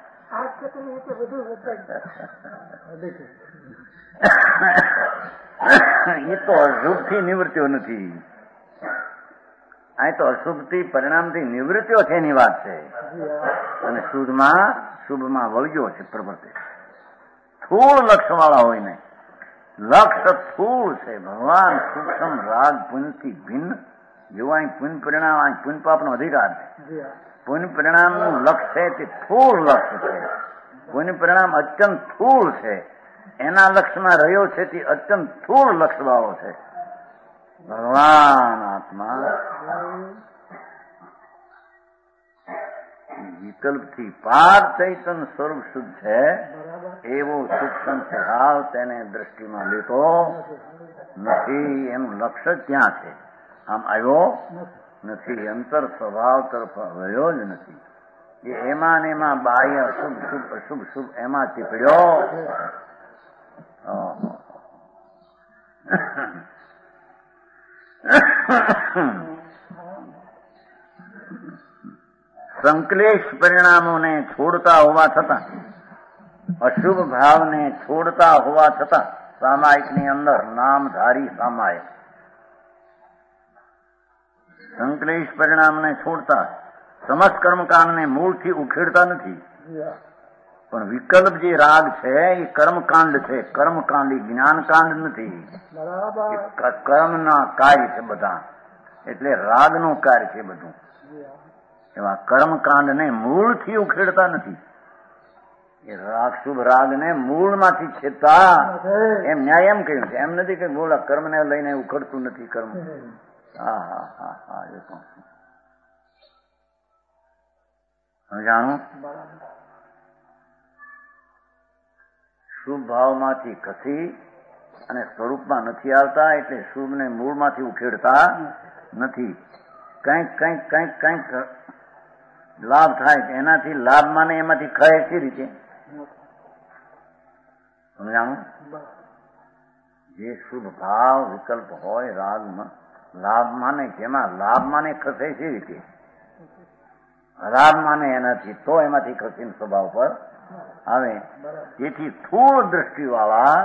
એ તો અશુભ થી નિવૃત્તિઓ નથી. અહીં તો અશુભ થી પરિણામથી નિવૃત્તિઓ છે એની વાત છે. અને શુદ્ધમાં શુભમાં વળગ્યો છે પ્રવર્તે. સ્થૂળ લક્ષ વાળા હોય ને, લક્ષ સ્થૂળ છે. ભગવાન સૂક્ષ્મ રાગ પુણ્યથી ભિન્ન. જેવું અહીં પુણ્ય પરિણામ અહીં પુણ્ય પાપનો અધિકાર છે. પુણ્ય પરિણામનું લક્ષ છે તે સ્થૂળ લક્ષ છે. પુણ્ય પરિણામ અત્યંત સ્થૂળ છે. એના લક્ષમાં રહ્યો છે તે અત્યંત સ્થૂળ લક્ષ વાળો છે. ભગવાન આત્મા વિકલ્પથી પાર ચૈતન સ્વરૂપ શુદ્ધ છે. એવો સૂક્ષ્મ સ્વભાવ તેને દ્રષ્ટિમાં લેતો નથી. એનું લક્ષ્ય ત્યાં છે, આમ આવ્યો નથી. અંતર સ્વભાવ તરફ રહ્યો જ નથી. એ એમાં ને એમાં બાહ્ય શુભ શુભ અશુભ શુભ એમાં ચીપડ્યો. સંકલેશ પરિણામોને છોડતા હોવા છતાં, અશુભ ભાવને છોડતા હોવા છતાં સામાયિકની અંદર નામધારી સામાયિક સંકલેશ પરિણામને છોડતા સમસ્ત કર્મકાંડને મૂળથી ઉખેડતા નથી. પણ વિકલ્પ જે રાગ છે એ કર્મકાંડ છે. કર્મકાંડી જ્ઞાનકાંડ નથી. કર્મના કાર્ય છે બધા, એટલે રાગનું કાર્ય છે બધું. એવા કર્મકાંડને મૂળથી ઉખેડતા નથી. એ રાગ શુભ રાગને મૂળમાંથી છેતા એમ ન્યાય એમ કહ્યું છે. એમ નથી કે બોલા કર્મને લઈને ઉખડતું નથી કર્મ. હા હા હા હા એ પણ સમજાણું. શુભ ભાવમાંથી ખસી અને સ્વરૂપમાં નથી આવતા, એટલે શુભને મૂળમાંથી ઉખેડતા નથી. કંઈક કંઈક કંઈક કંઈક લાભ થાય એનાથી લાભ માને એમાંથી ખરે સી રીતે સમજાણું? જે શુભ ભાવ વિકલ્પ હોય રાગમાં લાભ માને જેમાં લાભ માને ખસે સી રીતે લાભ માને એનાથી તો એમાંથી ખસીને સ્વભાવ પર આવે. તેથી સ્થૂળ દ્રષ્ટિવાળા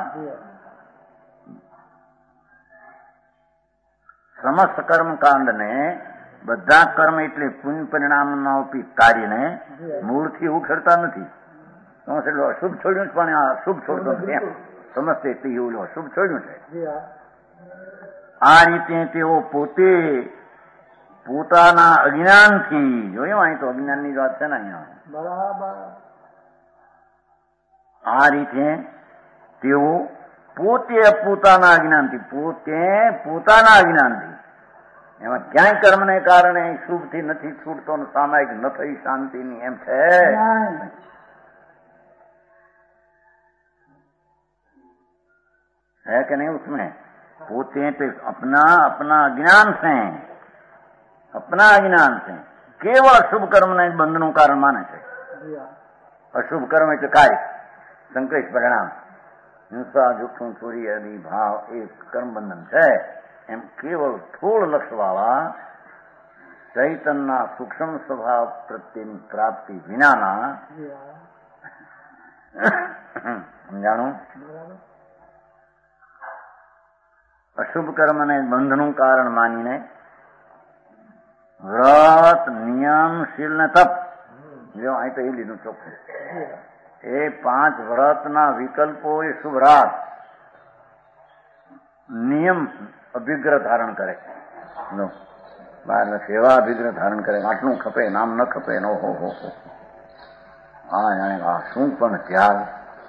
સમસ્ત કર્મકાંડને બધા કર્મ એટલે પુણ્ય પરિણામના ઉપી કાર્યને મૂળથી ઉખેડતા નથી. અશુભ છોડ્યું પણ આ શુભ છોડતો નથી એમ સમસ્ત એટલે એવું શુભ છોડ્યું છે. આ રીતે તેઓ પોતે પોતાના અજ્ઞાનથી જોયું અહીં તો અજ્ઞાનની વાત છે ને અહીંયા બરાબર. આ રીતે તેઓ પોતે પોતાના અજ્ઞાનથી પોતે પોતાના અજ્ઞાનથી એમાં ક્યાંય કર્મને કારણે શુભથી નથી છૂટતો સામાયિક ન થઈ શાંતિની એમ છે है कि नहीं? उसमें पोते पे अपना अपना अज्ञान से अपना अज्ञान से केवल अशुभ कर्म ने बंधन कारण माने છે. અશુભ કર્મ એટલે કાર્ય સંકલ્પ પરિણામ હિંસા જુઠ્ઠું ચોરી આદિ ભાવ એ કર્મ બંધન છે. એમ કેવળ થોડ લક્ષવાળા ચૈતનના સૂક્ષ્મ સ્વભાવ પ્રત્યેની પ્રાપ્તિ વિનાના સમજાણું અશુભ કર્મને બંધનું કારણ માનીને વ્રત નિયમ શીલ ને તપ જો અહીં તો એ લીધું ચોખ્ખું એ પાંચ વ્રતના વિકલ્પો એ શુભ રાગ નિયમ અભિગ્રહ ધારણ કરે સેવા અભિગ્રહ ધારણ કરે. આટલું ખપે નામ ન ખપે નો હો હો આ શું પણ ત્યાગ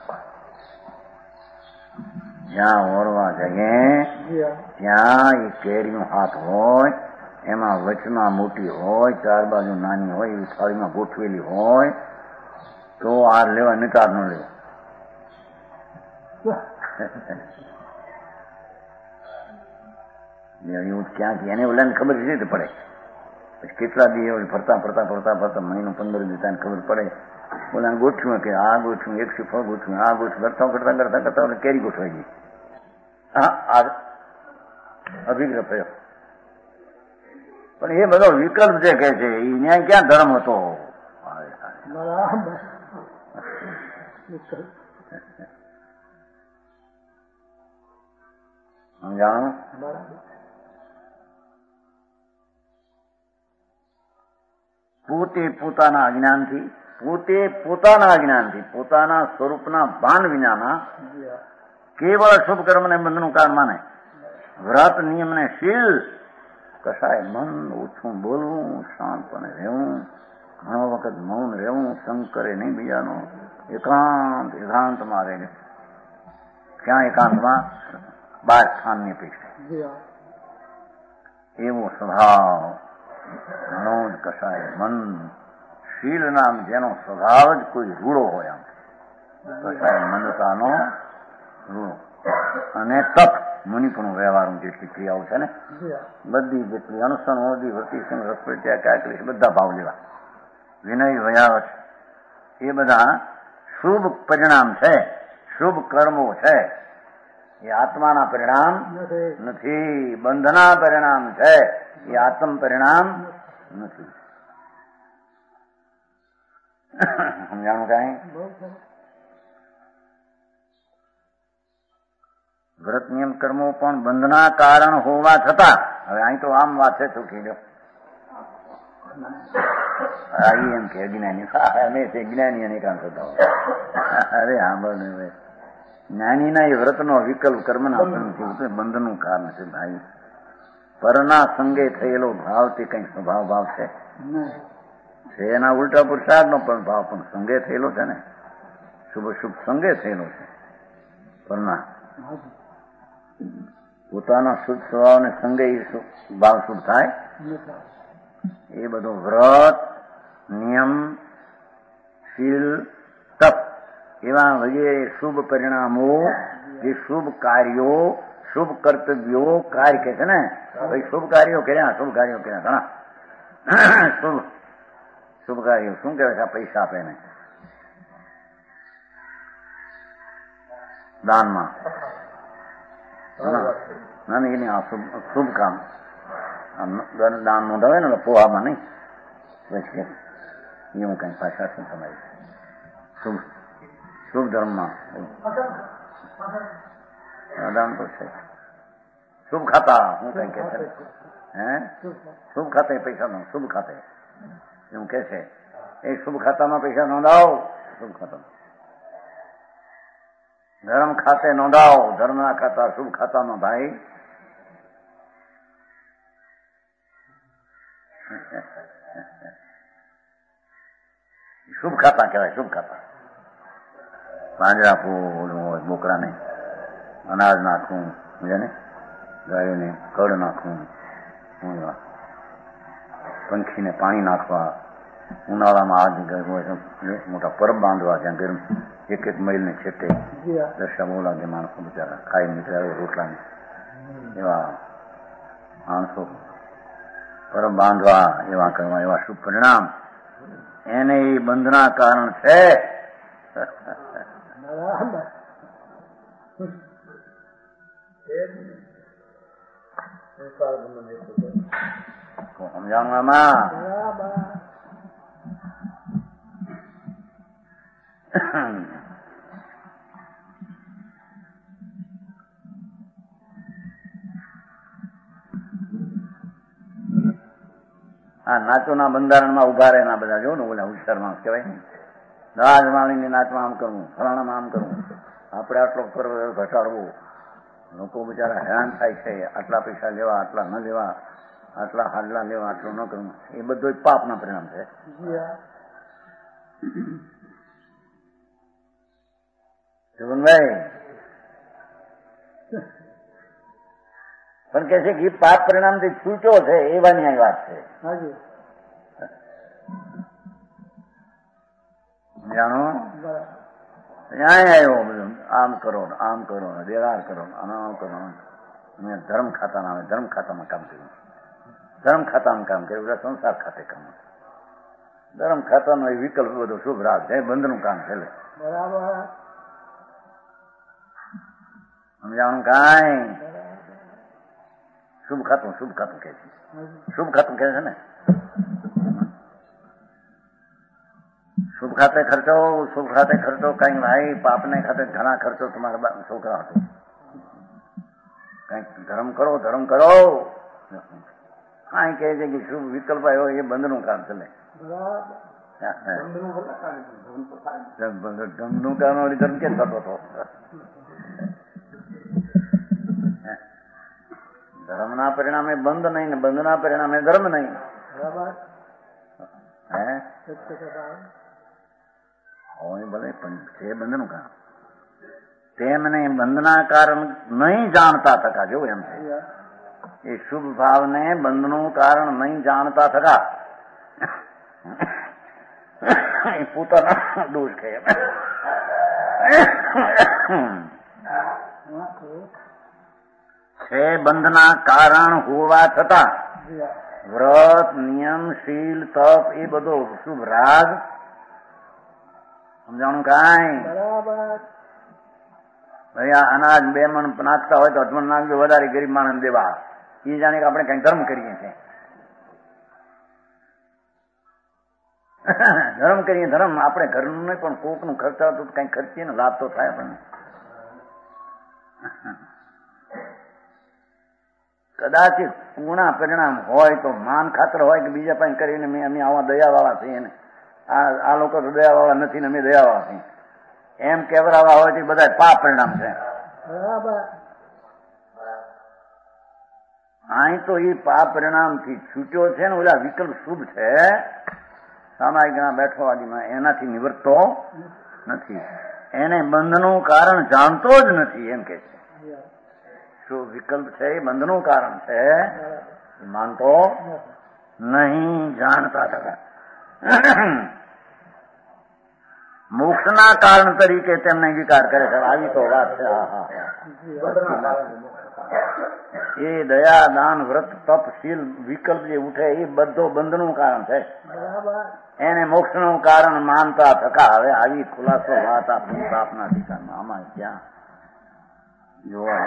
જ્યાં ઓરવા જઈએ ત્યાં એ કેરીનો હાથ હોય એમાં વચમાં મોટી હોય ચાર બાજુ નાની હોય એવી થાળીમાં ગોઠવેલી હોય તો આ લેવા નિકાર નો લેવા. ક્યાંક એને ઓલાને ખબર છે રીતે પડે પછી કેટલા દી ફરતા ફરતા ફરતા ફરતા મહિનો પંદર દિવસ ખબર પડે ઓલાને ગોઠવ્યું કે આ ગોઠવ્યું એક ફળ ગોઠવ્યું આ ગોઠવું કરતા કરતા કરતા કરતા કેરી ગોઠવાઈ ગઈ. હા આ અભિગ્રહ થયો પણ એ બધો વિકલ્પ જે કહે છે એ ન્યાય ક્યાં ધર્મ હતો? સમજાણું? પોતે પોતાના અજ્ઞાનથી પોતે પોતાના અજ્ઞાનથી પોતાના સ્વરૂપના ભાન વિનાના કેવળ શુભ કર્મને બંધનું કારણ માને વ્રત નિયમને શીલ કસાય મન ઓછું બોલવું શાંતપણે રહેવું ઘણો વખત મૌન રહેવું સંગ કરે નહીં બીજાનો એકાંત એકાંતમાં રહે ક્યાં એકાંતમાં બાર સ્થાનની અપેક્ષા એવો સ્વભાવ ઘણો જ કસાય મન શીલ નામ જેનો સ્વભાવ જ કોઈ રૂડો હોય આમ કસાય મનતાનો રૂડો અને તપ મુનિપણું વ્યવહારનું જેટલી ક્રિયાઓ છે ને બધી જેટલી અનુસરણ હોદી વતી સંગ રસપેટ્યા કાકરી બધા ભાવ લેવા વિનય વયાવત એ બધા શુભ પરિણામ છે શુભ કર્મો છે એ આત્માના પરિણામ નથી બંધના પરિણામ છે એ આત્મ પરિણામ નથી. સમજાણું કાંઈ? વ્રત નિયમ કર્મો પણ બંધના કારણ હોવા છતાં હવે અહીં તો આમ વાત છે ચૂકી લો એમ કે અજ્ઞાની અમે છે જ્ઞાની અને કામ થતા અરે હા બને જ્ઞાનીના એ વ્રતનો વિકલ્પ કર્મના નથી બંધનું કારણ છે ભાઈ. પરના સંગે થયેલો ભાવ તે કઈ સ્વભાવ ભાવ છે એના ઉલટા પુરુષાર્થનો પણ ભાવ પણ સંગે થયેલો છે ને શુભ શુભ સંગે થયેલો છે. પરના પોતાના શુદ્ધ સ્વભાવને સંગે ભાવ શુભ થાય એ બધો વ્રત નિયમ શીલ તપ એવા વગેરે શુભ પરિણામો જે શુભ કાર્યો શુભ કર્તવ્યો કાર્ય કે છે ને ભાઈ શુભ કાર્યો કર્યા શુભ કાર્યો કર્યા ઘણા શુભ શુભ કાર્ય શું કહેવાય છે? પૈસા આપે ને દાનમાં ના એની આ શુભ શુભ કામ દાન નોંધાવે ને પોહામાં નહીં એવું કઈ ભાષા શું તમારી શુભ શુભ ધર્મમાં દાન તો છે. શુભ ખાતા હું કઈ કે છે હે શુભ ખાતે પૈસા નો શુભ ખાતે એવું કે છે. એ શુભ ખાતામાં પૈસા નોંધાવો. શુભ ખાતામાં ધર્મ ખાતે નોંધાવો. ધર્મના ખાતા શુભ ખાતામાં ભાઈ શુભ ખાતા કહેવાય. શુભ ખાતા પાંજરા ફૂલનું હોય બોકરાને અનાજ નાખવું સમજે ને ગાયોને કડ નાખવું પંખીને પાણી નાખવા ઉનાળામાં આજ હોય મોટા પરબ બાંધવા ત્યાં ગરમ એક એક મહિલને છેટે દર્શા બહુ લાગે માણસો બિચારા ખાઈ નીકળ્યા રોટલાને એવા માણસો પરબ બાંધવા એવા કરવા એવા શુભ પરિણામ એને એ બંધના કારણ છે. સમજાવવામાં આ નાચોના બંધારણમાં ઉભા રહે ના બધા જો ને ઓલા હોશિયાર માણસ કહેવાય ને દાજ માણીને નાચમાં આમ કરવું ફલાણામાં આમ કરવું આપણે આટલો કરવો ઘટાડવો. લોકો બિચારા હેરાન થાય છે. આટલા પૈસા લેવા આટલા ન લેવા આટલા હાડલા લેવા આટલું ન કરવું એ બધું પાપના પરિણામ છે. જીવનભાઈ પણ કે છે કે પાપ પરિણામથી છૂટો છે એવાની આ વાત છે. જાણો ત્યાં આવ્યો બધું આમ કરો આમ કરો દેરાર કરો આમ કરો. મેં ધર્મ ખાતાના આવે ધર્મ ખાતામાં કામ કર્યું. ધર્મ ખાતામાં કામ કર્યું બધા સંસાર ખાતે કામ. ધર્મ ખાતાનો એ વિકલ્પ બધો શુભ રાગ છે. બંધનું કામ છે. બરાબર સમજાણું કાંઈ શુભ ખાતું શુભ ખાતું કે છે. શુભ ખાતું કે છે ને શુભ ખાતે ખર્ચો શુભ ખાતે ખર્ચો કઈ ભાઈ પાપને ખાતે ઘણા ખર્ચો તમારા છોકરા હતો. કઈક ધર્મ કરો ધર્મ કરો કઈ કહે છે કે શુભ વિકલ્પ આવ્યો એ બંધનું કામ ચાલે. ધર્મનું કામ ધર્મ કેમ થતો હતો? ધર્મના પરિણામે બંધ નહીં ને બંધના પરિણામે ધર્મ નહીં. હે હોય ભલે પણ છે બંધનું કામ. તેમને બંધના કારણ નહીં જાણતા થકા જો એમ છે એ શુભ ભાવને બંધનું કારણ નહીં જાણતા થકા એ પોતાના દોષ છે. છે બંધના કારણ હોવા છતાં વ્રત નિયમ શીલ તપ એ બધો શુભ રાગ સમજાણું કાંઈ ભાઈ આ અનાજ બે મણ નાખતા હોય તો અધમણ નાખજો વધારે ગરીબ માણસ દેવા એ જાણે કે આપણે કઈ ધર્મ કરીએ છીએ. ધર્મ કરીએ ધર્મ આપણે ઘરનું નહીં પણ કોકનું ખર્ચા તો કઈ ખર્ચીએ ને લાભ તો થાય આપણને. કદાચ પૂર્ણા પરિણામ હોય તો માન ખાતર હોય કે બીજા પાસે કરીને મેં અમે આવા દયાવાળા છીએ ને આ લોકો તો દયાવાળા નથી ને અમે દયાવાળા છીએ એમ કેવરાવા હોય તો બધા પાપ પરિણામ છે. અહીં તો એ પાપ પરિણામ થી છૂટ્યો છે ને ઓલા વિકલ્પ શુભ છે સામાયિકના બેઠવાદીમાં એનાથી નિવર્તતો નથી. એને બંધનું કારણ જાણતો જ નથી એમ કે છે. શું વિકલ્પ છે એ બંધનું કારણ છે માનતો નહીં જાણતા હતા. મોક્ષના કારણ તરીકે તેમને અંગીકાર કરે છે. આવી તો વાત છે. હા હા એ દયા, દાન, વ્રત, તપ, શીલ, વિકલ્પ જે ઉઠે એ બધો બંધનું કારણ છે. એને મોક્ષનું કારણ માનતા થકા હવે આવી ખુલાસો વાત આપણી સ્થાપના ઠીકામાં આમાં ક્યાં જોવા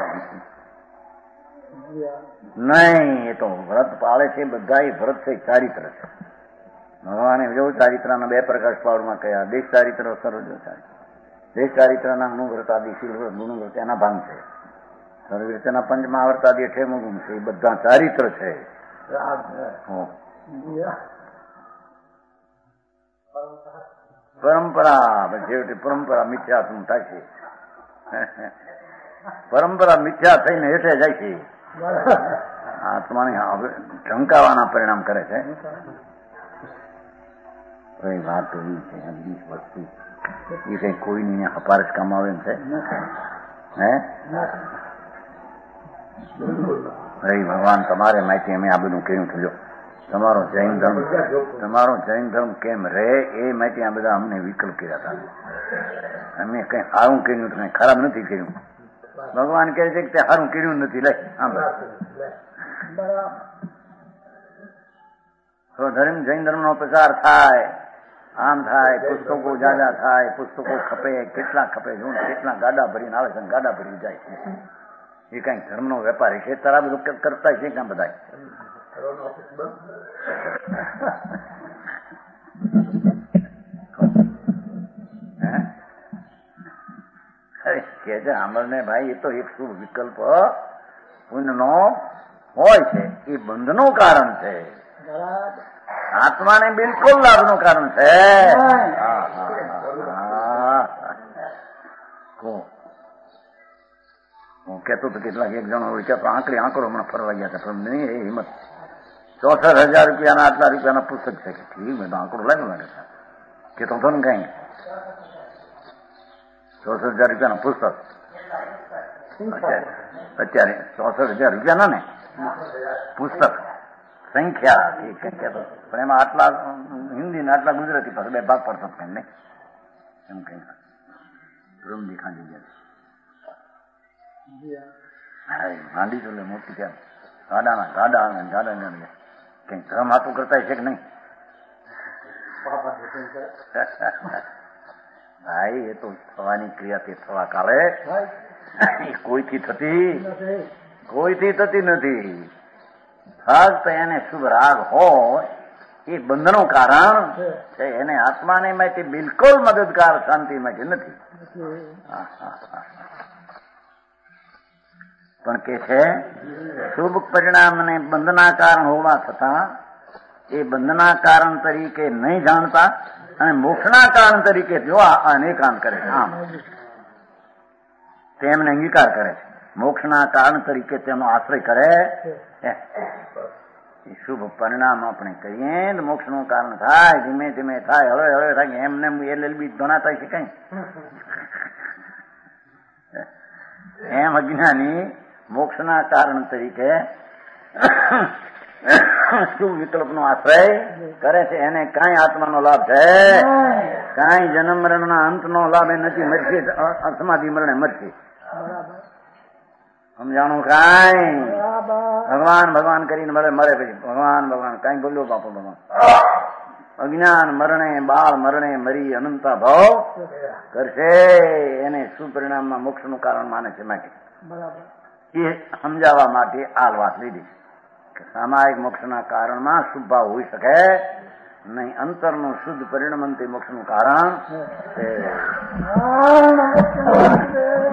નહીં. એ તો વ્રત પાળે છે બધા. એ વ્રત છે ચારિત્ર છે. ભગવાને જો ચારિત્રના બે પ્રકાશ પાવરમાં કહ્યા. દેશ ચારિત્ર, સર્વજો ચારિત્ર. દેશ ચારિત્રના અનુવ્રત આદિ, શીલ વ્રત, ગુણવ્રત એના ભાંગ છે. સર્વવ્રતના પંચમા વ્રત આદિ અઠેમું ગુણ છે. એ બધા ચારિત્ર છે. પરંપરા જે પરંપરા મિથ્યા શું થાય છે. પરંપરા મિથ્યા થઈને હેઠે જાય છે. આત્માને ઢંકાવાના પરિણામ કરે છે. વાત તો એ છે બીજી વસ્તુ એ કઈ કોઈની અપારસ કમાવે એમ છે હે હરી ભગવાન તમારે માહિતી અમે આ બધું કેવું થયો. તમારો જૈન ધર્મ તમારો જૈન ધર્મ કેમ રહે એ માહિતી આ બધા અમને વિકલ્પ કર્યા હતા. અમે કઈ સારું કર્યું કઈ ખરાબ નથી કર્યું. ભગવાન કહે છે કે તે સારું કર્યું નથી. લે આમ તો ધર્મ જૈન ધર્મ નો પ્રચાર થાય, આમ થાય, પુસ્તકો જાજા થાય, પુસ્તકો ખપે, કેટલા ખપે જો કેટલા ગાડા ભરીને આવે છે ગાડા ભરી જાય છે. એ કઈ ધર્મ નો વેપારી છે. તારા બધું કરતા છે ક્યાં બધા કે છે અમરને ભાઈ એ તો એક શુભ વિકલ્પ પુણ્યનો હોય છે. એ બંધનું કારણ છે. આત્માને બિલકુલ લાભનું કારણ છે. હું કેતો તો કેટલાક એક જણો હોય તો આંકડી આંકડો હમણાં ફરવા ગયા હતા. પણ નહીં એ હિંમત ચોસઠ હજાર રૂપિયાના આટલા રૂપિયાના પુસ્તક છે કે ઠીક મેં તો આંકડો લાગ્યો લાગે છે કે તો ને કઈ ચોસઠ હજાર રૂપિયાના પુસ્તક અત્યારે ચોસઠ હજાર રૂપિયાના ને પુસ્તક સંખ્યા કઈ કહેતો પણ એમાં આટલા હિન્દી ને આટલા ગુજરાતી પાસે બે ભાગ પડતો કઈ નહીં એમ કઈ રૂમ દેખાડી ગયા માંડી તો મોટી ત્યાં ગાડાના ગાડા આવે ગાડા કઈ ધર્મ હાથું કરતા છે કે નહીં ભાઈ? એ તો થવાની ક્રિયા તે થવા કાળે કોઈથી થતી કોઈથી થતી નથી. ફક્ત એને શુભ રાગ હોય એ બંધનું કારણ છે. એને આત્માને માટે બિલકુલ મદદગાર શાંતિ માટે નથી. પણ કે છે શુભ પરિણામને બંધના કારણ હોવા છતાં એ બંધના કારણ તરીકે નહીં જાણતા અને મોક્ષના કારણ તરીકે જો અનેકાંત કરે છે. આમ તેમને અંગીકાર કરે છે. મોક્ષના કારણ તરીકે તેનો આશ્રય કરે. એ શુભ પરિણામ આપણે કહીએ તો મોક્ષનું કારણ થાય. ધીમે ધીમે થાય, હળવે હળવે થાય. એમને એલ એલ બી ઘણા થાય છે કઈ એમ અજ્ઞાની મોક્ષના કારણ તરીકે શુભ વિકલ્પ નો આશ્રય કરે છે. એને કઈ આત્માનો લાભ છે? કઈ જન્મ મરણ ના અંત નો લાભ એ નથી. મરશે સમાધિ મરણે મરશે. સમજાણું? કઈ ભગવાન ભગવાન કરીને મળે મરે પછી ભગવાન ભગવાન કઈ બોલ્યો બાપુ ભગવાન અજ્ઞાન મરણે બાળ મરણે મરી અનંતા ભાવ કરશે. એને સુપરિણામમાં મોક્ષનું કારણ માને છે. માટે એ સમજાવવા માટે આ વાત લીધી કે સામાયિક મોક્ષના કારણમાં શુભ ભાવ હોઈ શકે નહીં. અંતરનું શુદ્ધ પરિણમન તે મોક્ષનું કારણ છે.